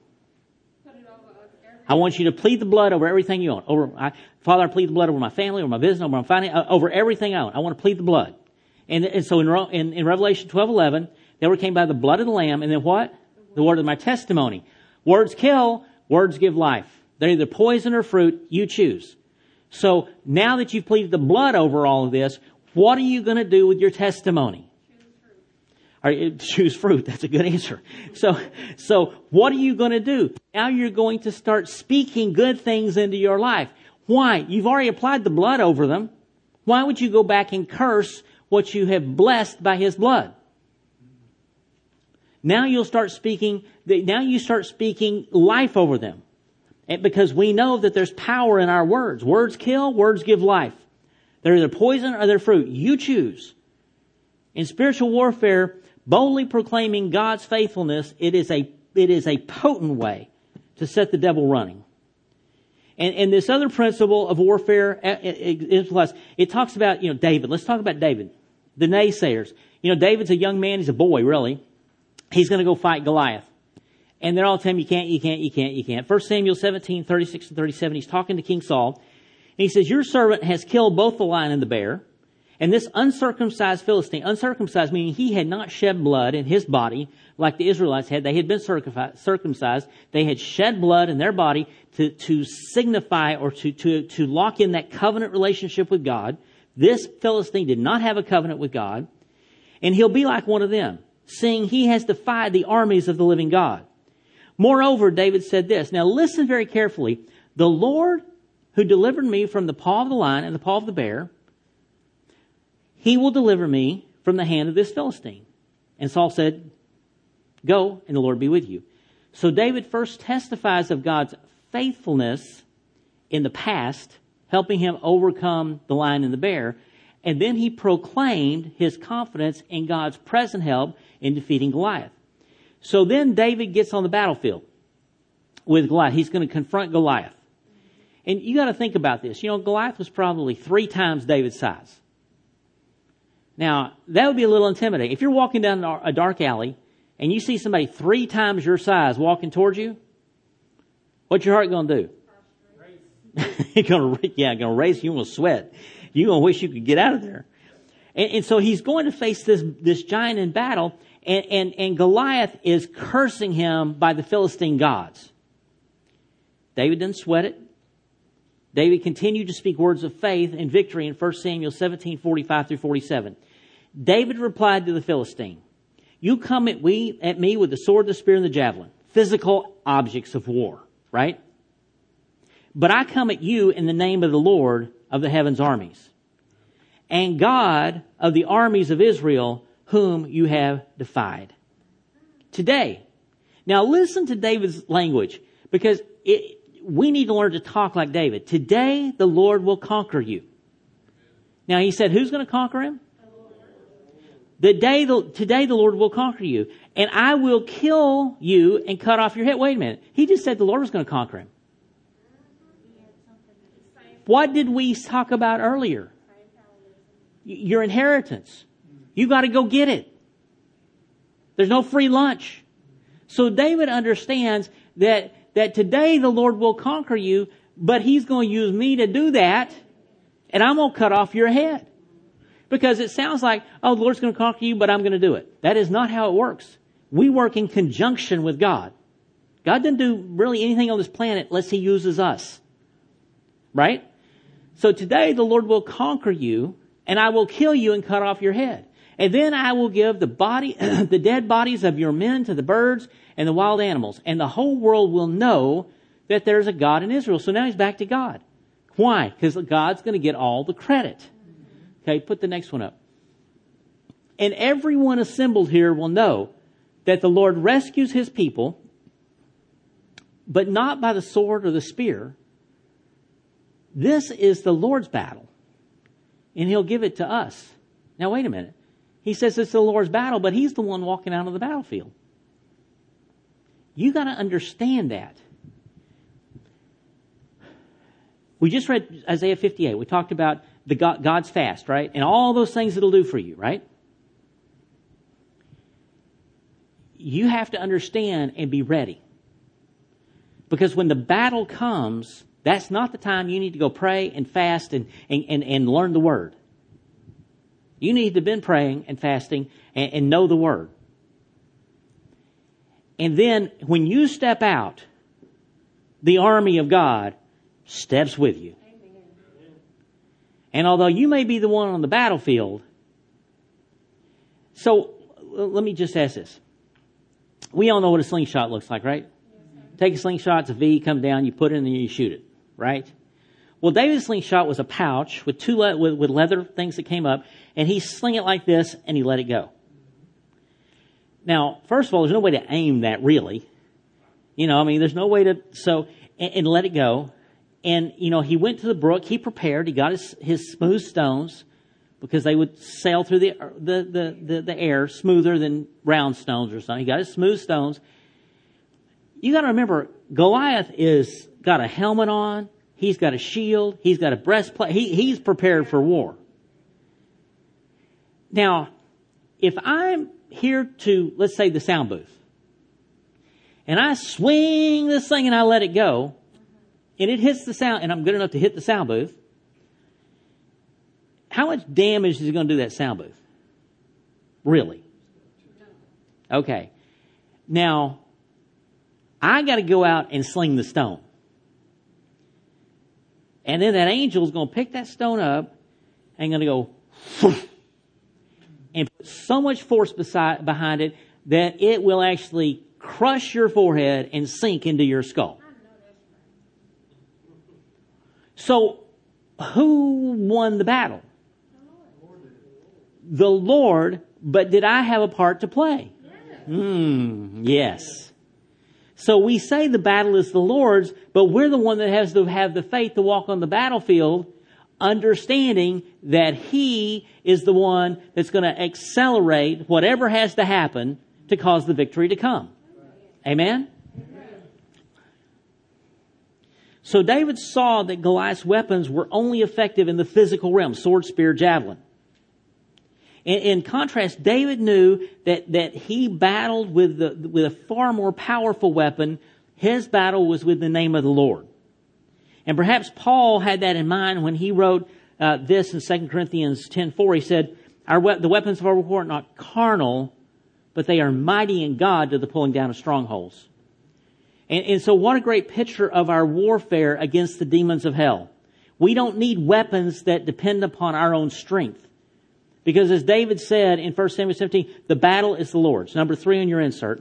I want you to plead the blood over everything you own. Over, I, Father, I plead the blood over my family, over my business, over my finance, uh, over everything I own. I want to plead the blood. And, and so in, in, in Revelation twelve eleven, they were came by the blood of the Lamb, and then what? The word of my testimony. Words kill, words give life. They're either poison or fruit. You choose. So now that you've pleaded the blood over all of this, what are you going to do with your testimony? Or, choose fruit. That's a good answer. So, so what are you going to do? Now you're going to start speaking good things into your life. Why? You've already applied the blood over them. Why would you go back and curse what you have blessed by His blood? Now you'll start speaking, now you start speaking life over them. And because we know that there's power in our words. Words kill, words give life. They're either poison or they're fruit. You choose. In spiritual warfare, boldly proclaiming God's faithfulness, it is a, it is a potent way to set the devil running. And, and this other principle of warfare, it, it, it talks about, you know, David. Let's talk about David. The naysayers. You know, David's a young man. He's a boy, really. He's going to go fight Goliath. And they're all telling him, you can't, you can't, you can't, you can't. First Samuel seventeen, thirty-six and thirty-seven, he's talking to King Saul. And he says, your servant has killed both the lion and the bear. And this uncircumcised Philistine, uncircumcised meaning he had not shed blood in his body like the Israelites had. They had been circumcised. They had shed blood in their body to, to signify or to, to, to lock in that covenant relationship with God. This Philistine did not have a covenant with God. And he'll be like one of them, seeing he has defied the armies of the living God. Moreover, David said this. Now listen very carefully. The Lord who delivered me from the paw of the lion and the paw of the bear, he will deliver me from the hand of this Philistine. And Saul said, go, and the Lord be with you. So David first testifies of God's faithfulness in the past, helping him overcome the lion and the bear. And then he proclaimed his confidence in God's present help in defeating Goliath. So then David gets on the battlefield with Goliath. He's going to confront Goliath. And you got to think about this. You know, Goliath was probably three times David's size. Now, that would be a little intimidating. If you're walking down a dark alley and you see somebody three times your size walking towards you, what's your heart going to do? You're going to, yeah, going to race. You're going to sweat. You're going to wish you could get out of there. And, and so he's going to face this, this giant in battle, and, and, and Goliath is cursing him by the Philistine gods. David didn't sweat it. David continued to speak words of faith and victory in First Samuel seventeen, forty-five through forty-seven. David replied to the Philistine, you come at, we, at me with the sword, the spear, and the javelin, physical objects of war, right? But I come at you in the name of the Lord of the heaven's armies, and God of the armies of Israel, whom you have defied. Today. Now listen to David's language, because it, we need to learn to talk like David. Today the Lord will conquer you. Now he said, who's going to conquer him? The day, the, today the Lord will conquer you, and I will kill you and cut off your head. Wait a minute. He just said the Lord was going to conquer him. What did we talk about earlier? Your inheritance. You got to go get it. There's no free lunch. So David understands that, that today the Lord will conquer you, but he's going to use me to do that, and I'm going to cut off your head. Because it sounds like, oh, the Lord's going to conquer you, but I'm going to do it. That is not how it works. We work in conjunction with God. God didn't do really anything on this planet unless he uses us. Right? So today the Lord will conquer you, and I will kill you and cut off your head. And then I will give the body, the dead bodies of your men to the birds and the wild animals. And the whole world will know that there's a God in Israel. So now he's back to God. Why? Because God's going to get all the credit. Okay, put the next one up. And everyone assembled here will know that the Lord rescues his people, but not by the sword or the spear. This is the Lord's battle, and he'll give it to us. Now, wait a minute. He says it's the Lord's battle, but he's the one walking out of the battlefield. You got to understand that. We just read Isaiah fifty-eight. We talked about the God, God's fast, right? And all those things it'll do for you, right? You have to understand and be ready. Because when the battle comes, that's not the time you need to go pray and fast and, and, and, and learn the Word. You need to have been praying and fasting and, and know the Word. And then when you step out, the army of God steps with you. And although you may be the one on the battlefield, so let me just ask this. We all know what a slingshot looks like, right? Take a slingshot, it's a V, come down, you put it in and you shoot it, right? Well, David's slingshot was a pouch with two le- with, with leather things that came up, and he sling it like this and he let it go. Now, first of all, there's no way to aim that really. You know, I mean, there's no way to, so, and, and let it go. And, you know, he went to the brook, he prepared, he got his, his smooth stones, because they would sail through the, the, the, the, the air smoother than round stones or something. He got his smooth stones. You got to remember, Goliath is got a helmet on, he's got a shield, he's got a breastplate, he, he's prepared for war. Now, if I'm here to, let's say, the sound booth, and I swing this thing and I let it go, and it hits the sound, and I'm good enough to hit the sound booth, how much damage is it going to do that sound booth? Really? Okay. Now, I got to go out and sling the stone. And then that angel is going to pick that stone up and going to go and put so much force beside, behind it that it will actually crush your forehead and sink into your skull. So, who won the battle? The Lord, but did I have a part to play? Hmm, yes. So we say the battle is the Lord's, but we're the one that has to have the faith to walk on the battlefield, understanding that He is the one that's going to accelerate whatever has to happen to cause the victory to come. Amen? So David saw that Goliath's weapons were only effective in the physical realm, sword, spear, javelin. In, in contrast, David knew that, that he battled with, the, with a far more powerful weapon. His battle was with the name of the Lord. And perhaps Paul had that in mind when he wrote uh, this in Second Corinthians ten four. He said, "Our we- the weapons of our war are not carnal, but they are mighty in God to the pulling down of strongholds." And, and so what a great picture of our warfare against the demons of hell. We don't need weapons that depend upon our own strength. Because as David said in First Samuel seventeen, the battle is the Lord's. Number three on your insert.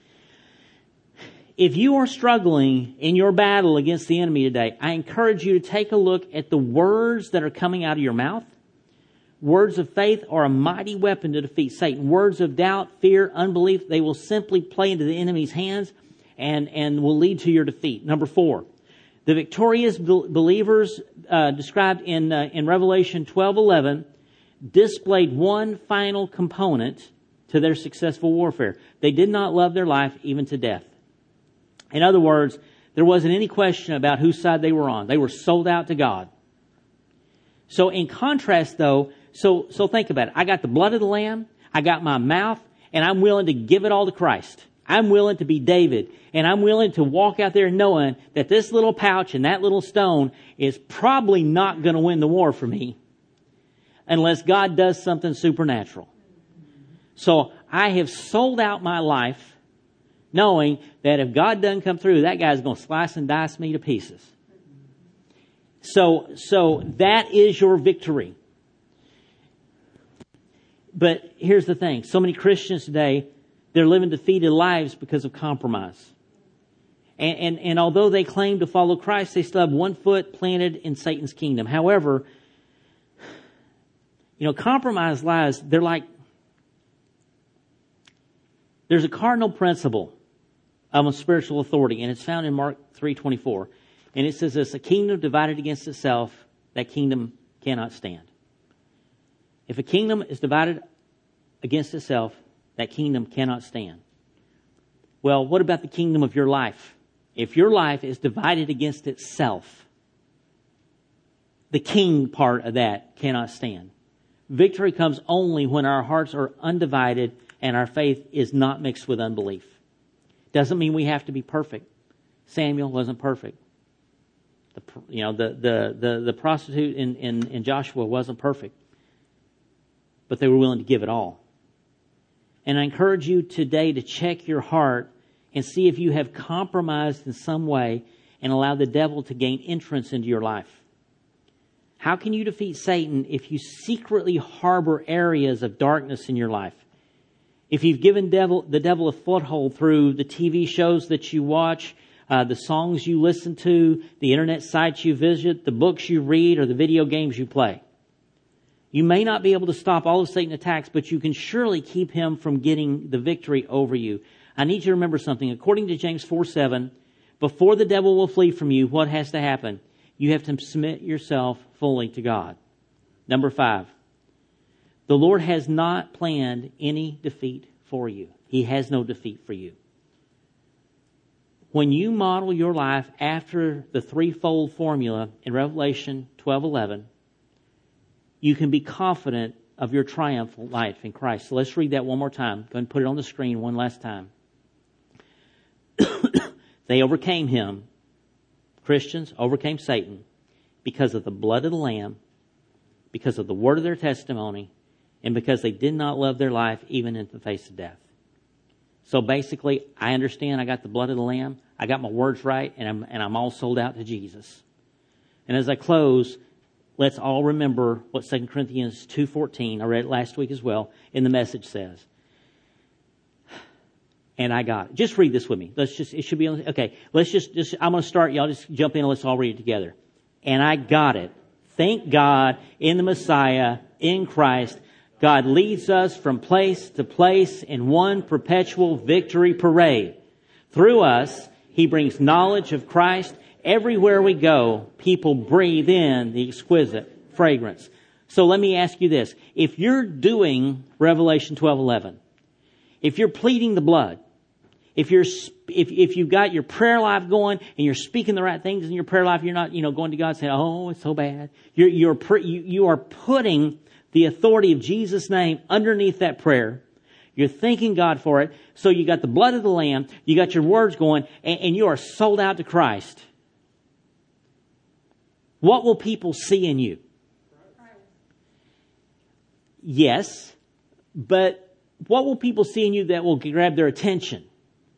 If you are struggling in your battle against the enemy today, I encourage you to take a look at the words that are coming out of your mouth. Words of faith are a mighty weapon to defeat Satan. Words of doubt, fear, unbelief, they will simply play into the enemy's hands and, and will lead to your defeat. Number four, the victorious believers uh, described in, uh, in Revelation twelve eleven displayed one final component to their successful warfare. They did not love their life even to death. In other words, there wasn't any question about whose side they were on. They were sold out to God. So in contrast though, so, so think about it. I got the blood of the Lamb, I got my mouth, and I'm willing to give it all to Christ. I'm willing to be David, and I'm willing to walk out there knowing that this little pouch and that little stone is probably not going to win the war for me unless God does something supernatural. So I have sold out my life knowing that if God doesn't come through, that guy's going to slice and dice me to pieces. So, so that is your victory. But here's the thing. So many Christians today, they're living defeated lives because of compromise. And, and, and although they claim to follow Christ, they still have one foot planted in Satan's kingdom. However, you know, compromised lives, they're like, there's a cardinal principle of a spiritual authority, and it's found in Mark three twenty-four. And it says this, a kingdom divided against itself, that kingdom cannot stand. If a kingdom is divided against itself, that kingdom cannot stand. Well, what about the kingdom of your life? If your life is divided against itself, the king part of that cannot stand. Victory comes only when our hearts are undivided and our faith is not mixed with unbelief. Doesn't mean we have to be perfect. Samuel wasn't perfect. The, you know, the, the, the, the prostitute in, in, in Joshua wasn't perfect. But they were willing to give it all. And I encourage you today to check your heart and see if you have compromised in some way and allowed the devil to gain entrance into your life. How can you defeat Satan if you secretly harbor areas of darkness in your life? If you've given devil, the devil a foothold through the T V shows that you watch, uh, the songs you listen to, the internet sites you visit, the books you read, or the video games you play. You may not be able to stop all of Satan's attacks, but you can surely keep him from getting the victory over you. I need you to remember something. According to James four seven, before the devil will flee from you, what has to happen? You have to submit yourself fully to God. Number five, the Lord has not planned any defeat for you. He has no defeat for you. When you model your life after the threefold formula in Revelation twelve eleven, you can be confident of your triumphal life in Christ. So let's read that one more time. Go ahead and put it on the screen one last time. They overcame him. Christians overcame Satan because of the blood of the Lamb, because of the word of their testimony, and because they did not love their life even in the face of death. So basically, I understand I got the blood of the Lamb, I got my words right, and I'm, and I'm all sold out to Jesus. And as I close, let's all remember what Second Corinthians two fourteen, I read it last week as well, in the Message says. And I got it. Just read this with me. Let's just, it should be, on, okay. Let's just, just, I'm going to start. Y'all just jump in and let's all read it together. And I got it. Thank God in the Messiah, in Christ, God leads us from place to place in one perpetual victory parade. Through us, He brings knowledge of Christ. Everywhere we go, people breathe in the exquisite fragrance. So let me ask you this. If you're doing Revelation twelve eleven, if you're pleading the blood, if you're if if you've got your prayer life going and you're speaking the right things in your prayer life, you're not, you know, going to God saying, "Oh, it's so bad." You're you're you, you are putting the authority of Jesus' name underneath that prayer. You're thanking God for it. So you got the blood of the Lamb, you got your words going, and, and you are sold out to Christ. What will people see in you? Yes, but what will people see in you that will grab their attention?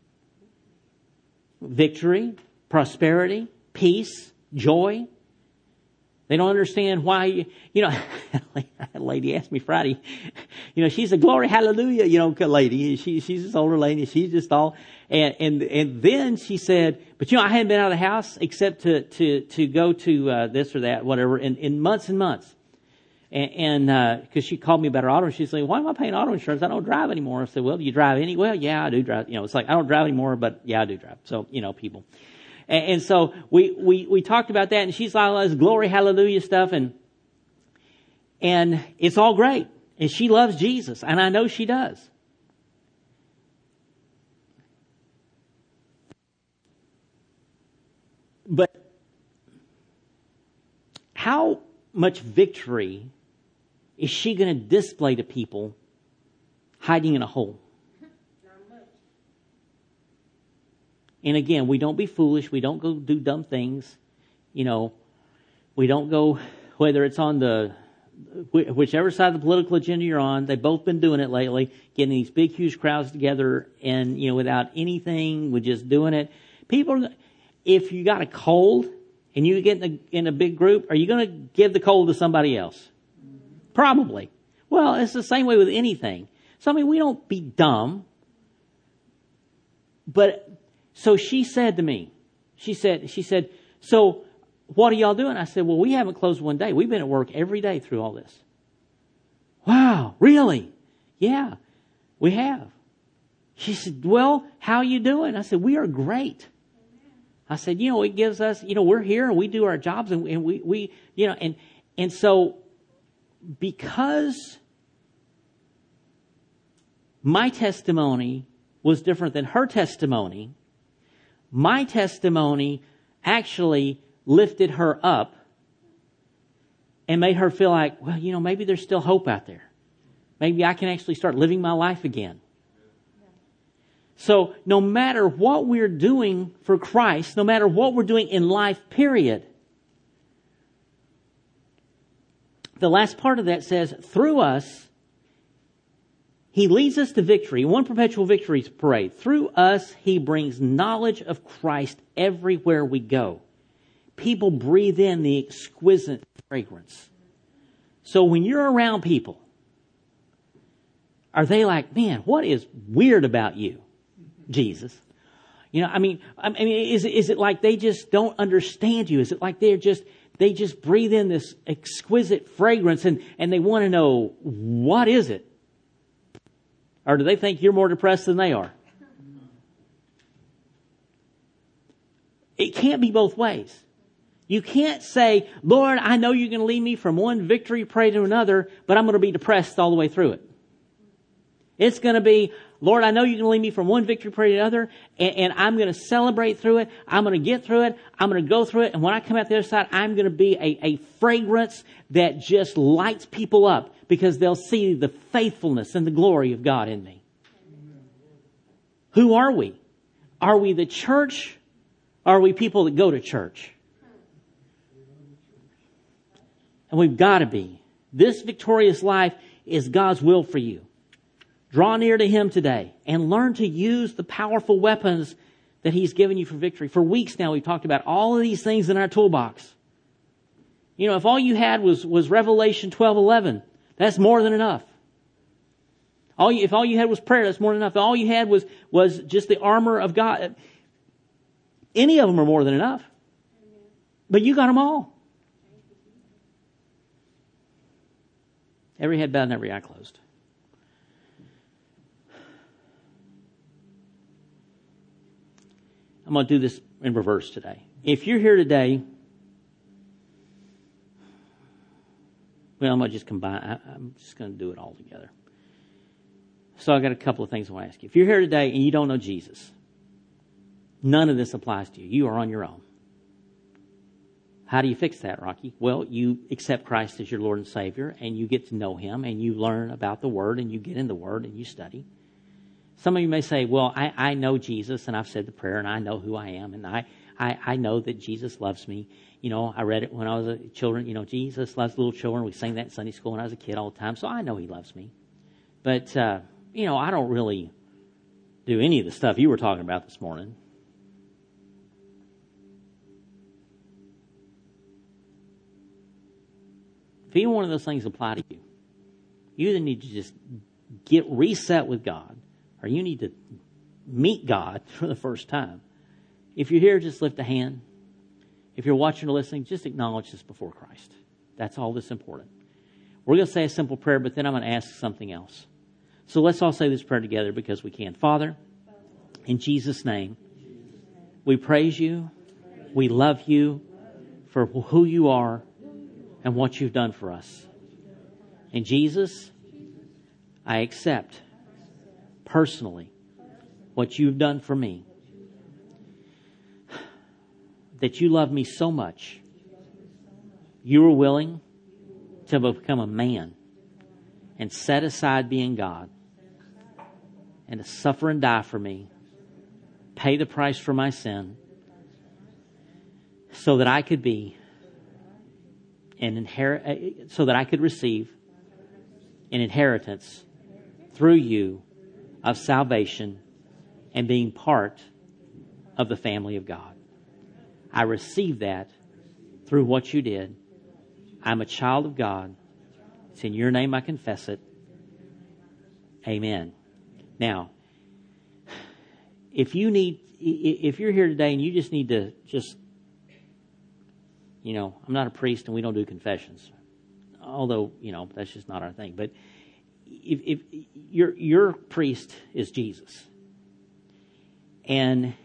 Victory, prosperity, peace, joy. They don't understand why, you, you know, a lady asked me Friday, you know, she's a glory, hallelujah, you know, lady. She, she's this older lady. She's just all, and, and, and then she said, but you know, I hadn't been out of the house except to, to, to go to, uh, this or that, whatever, in, in months and months. And, and, uh, cause she called me about her auto, and she's like, why am I paying auto insurance? I don't drive anymore. I said, well, do you drive any? Well, yeah, I do drive. You know, it's like, I don't drive anymore, but yeah, I do drive. So, you know, people. And, and so we, we, we talked about that, and she's like, all this glory, hallelujah stuff, and, and it's all great. And she loves Jesus, and I know she does. But how much victory is she going to display to people hiding in a hole? And again, we don't be foolish. We don't go do dumb things. You know, we don't go, whether it's on the, whichever side of the political agenda you're on, they've both been doing it lately, getting these big, huge crowds together and, you know, without anything, with just doing it. People, if you got a cold and you get in a, in a big group, are you going to give the cold to somebody else? Probably. Well, it's the same way with anything. So, I mean, we don't be dumb. But, so she said to me, she said, she said, so what are y'all doing? I said, well, we haven't closed one day. We've been at work every day through all this. Wow, really? Yeah, we have. She said, well, how are you doing? I said, we are great. I said, you know, it gives us, you know, we're here and we do our jobs and, and we, we, you know, and, and so because my testimony was different than her testimony, my testimony actually lifted her up and made her feel like, well, you know, maybe there's still hope out there. Maybe I can actually start living my life again. So no matter what we're doing for Christ, no matter what we're doing in life, period, the last part of that says, through us, He leads us to victory, one perpetual victory parade. Through us, He brings knowledge of Christ everywhere we go. People breathe in the exquisite fragrance. So when you're around people, are they like, man, what is weird about you, Jesus? You know, I mean, I mean, is, is it like they just don't understand you? Is it like they're just, they just breathe in this exquisite fragrance and, and they want to know, what is it? Or do they think you're more depressed than they are? It can't be both ways. You can't say, Lord, I know you're going to lead me from one victory parade to another, but I'm going to be depressed all the way through it. It's going to be, Lord, I know you're going to lead me from one victory parade to another, and, and I'm going to celebrate through it. I'm going to get through it. I'm going to go through it. And when I come out the other side, I'm going to be a, a fragrance that just lights people up because they'll see the faithfulness and the glory of God in me. Who are we? Are we the church? Or are we people that go to church? And we've got to be. This victorious life is God's will for you. Draw near to Him today and learn to use the powerful weapons that He's given you for victory. For weeks now, we've talked about all of these things in our toolbox. You know, if all you had was, was Revelation twelve eleven, that's more than enough. All you, if all you had was prayer, that's more than enough. If all you had was, was just the armor of God, any of them are more than enough. But you got them all. Every head bowed and every eye closed. I'm going to do this in reverse today. If you're here today, well, I'm going to just combine. I, I'm just going to do it all together. So I've got a couple of things I want to ask you. If you're here today and you don't know Jesus, none of this applies to you. You are on your own. How do you fix that, Rocky? Well, you accept Christ as your Lord and Savior, and you get to know Him, and you learn about the Word, and you get in the Word, and you study. Some of you may say, well, I, I know Jesus, and I've said the prayer, and I know who I am, and I, I, I know that Jesus loves me. You know, I read it when I was a children. You know, Jesus loves little children. We sang that in Sunday school when I was a kid all the time, so I know He loves me. But, uh, you know, I don't really do any of the stuff you were talking about this morning. If either one of those things apply to you, you either need to just get reset with God, or you need to meet God for the first time. If you're here, just lift a hand. If you're watching or listening, just acknowledge this before Christ. That's all that's important. We're going to say a simple prayer, but then I'm going to ask something else. So let's all say this prayer together because we can. Father, in Jesus' name, we praise you. We love you for who you are and what you've done for us. And Jesus, I accept personally what you've done for me. That you love me so much, you were willing to become a man and set aside being God and to suffer and die for me, pay the price for my sin, so that I could be an inherit, so that I could receive an inheritance through you of salvation and being part of the family of God. I receive that through what you did. I'm a child of God. It's in your name I confess it. Amen. Now, if you need, if you're here today and you just need to just, you know, I'm not a priest and we don't do confessions. Although, you know, that's just not our thing. But if, if your your priest is Jesus, and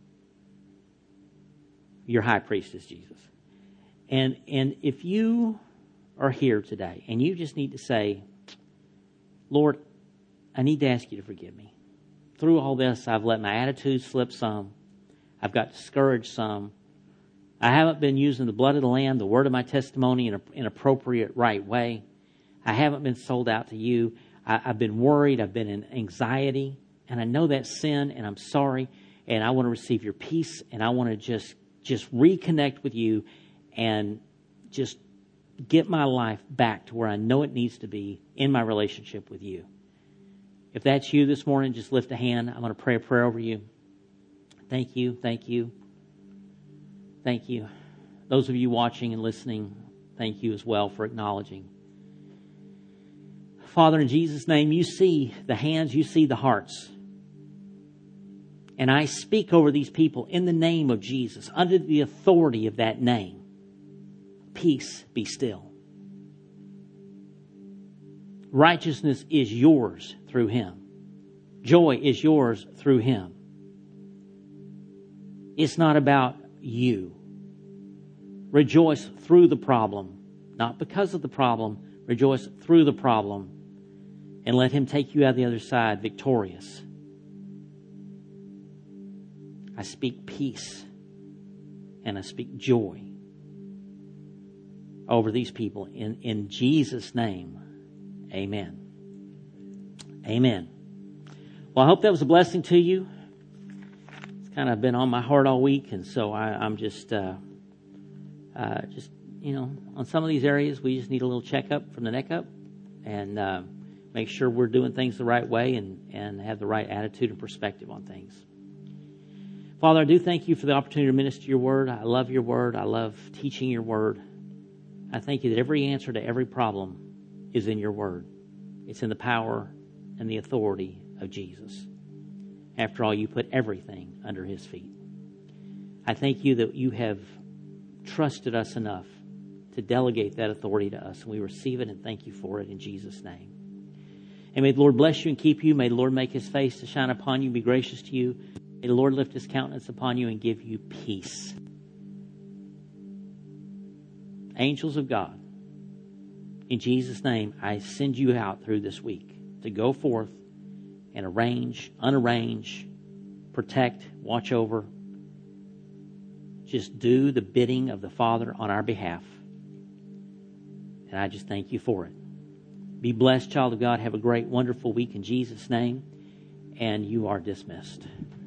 your high priest is Jesus, and and if you are here today and you just need to say, Lord, I need to ask you to forgive me. Through all this, I've let my attitude slip some. I've got discouraged some. I haven't been using the blood of the Lamb, the word of my testimony in an appropriate, right way. I haven't been sold out to you. I, I've been worried. I've been in anxiety. And I know that's sin, and I'm sorry. And I want to receive your peace, and I want to just, just reconnect with you and just get my life back to where I know it needs to be in my relationship with you. If that's you this morning, just lift a hand. I'm going to pray a prayer over you. Thank you. Thank you. Thank you. Those of you watching and listening, thank you as well for acknowledging. Father, in Jesus' name, you see the hands, you see the hearts. And I speak over these people in the name of Jesus, under the authority of that name. Peace, be still. Righteousness is yours through Him. Joy is yours through Him. It's not about you. Rejoice through the problem, not because of the problem. Rejoice through the problem, and let Him take you out the other side victorious. I speak peace and I speak joy over these people in, in Jesus' name. Amen. Amen. Well, I hope that was a blessing to you. It's kind of been on my heart all week, and so I, I'm just, uh, uh, just you know, on some of these areas, we just need a little checkup from the neck up, and uh, make sure we're doing things the right way and, and have the right attitude and perspective on things. Father, I do thank you for the opportunity to minister your word. I love your word. I love teaching your word. I thank you that every answer to every problem is in your word. It's in the power and the authority of Jesus. After all, you put everything under his feet. I thank you that you have trusted us enough to delegate that authority to us. And we receive it and thank you for it in Jesus' name. And may the Lord bless you and keep you. May the Lord make his face to shine upon you and be gracious to you. May the Lord lift his countenance upon you and give you peace. Angels of God, in Jesus' name, I send you out through this week to go forth and arrange, unarrange, protect, watch over. Just do the bidding of the Father on our behalf. And I just thank you for it. Be blessed, child of God. Have a great, wonderful week in Jesus' name. And you are dismissed.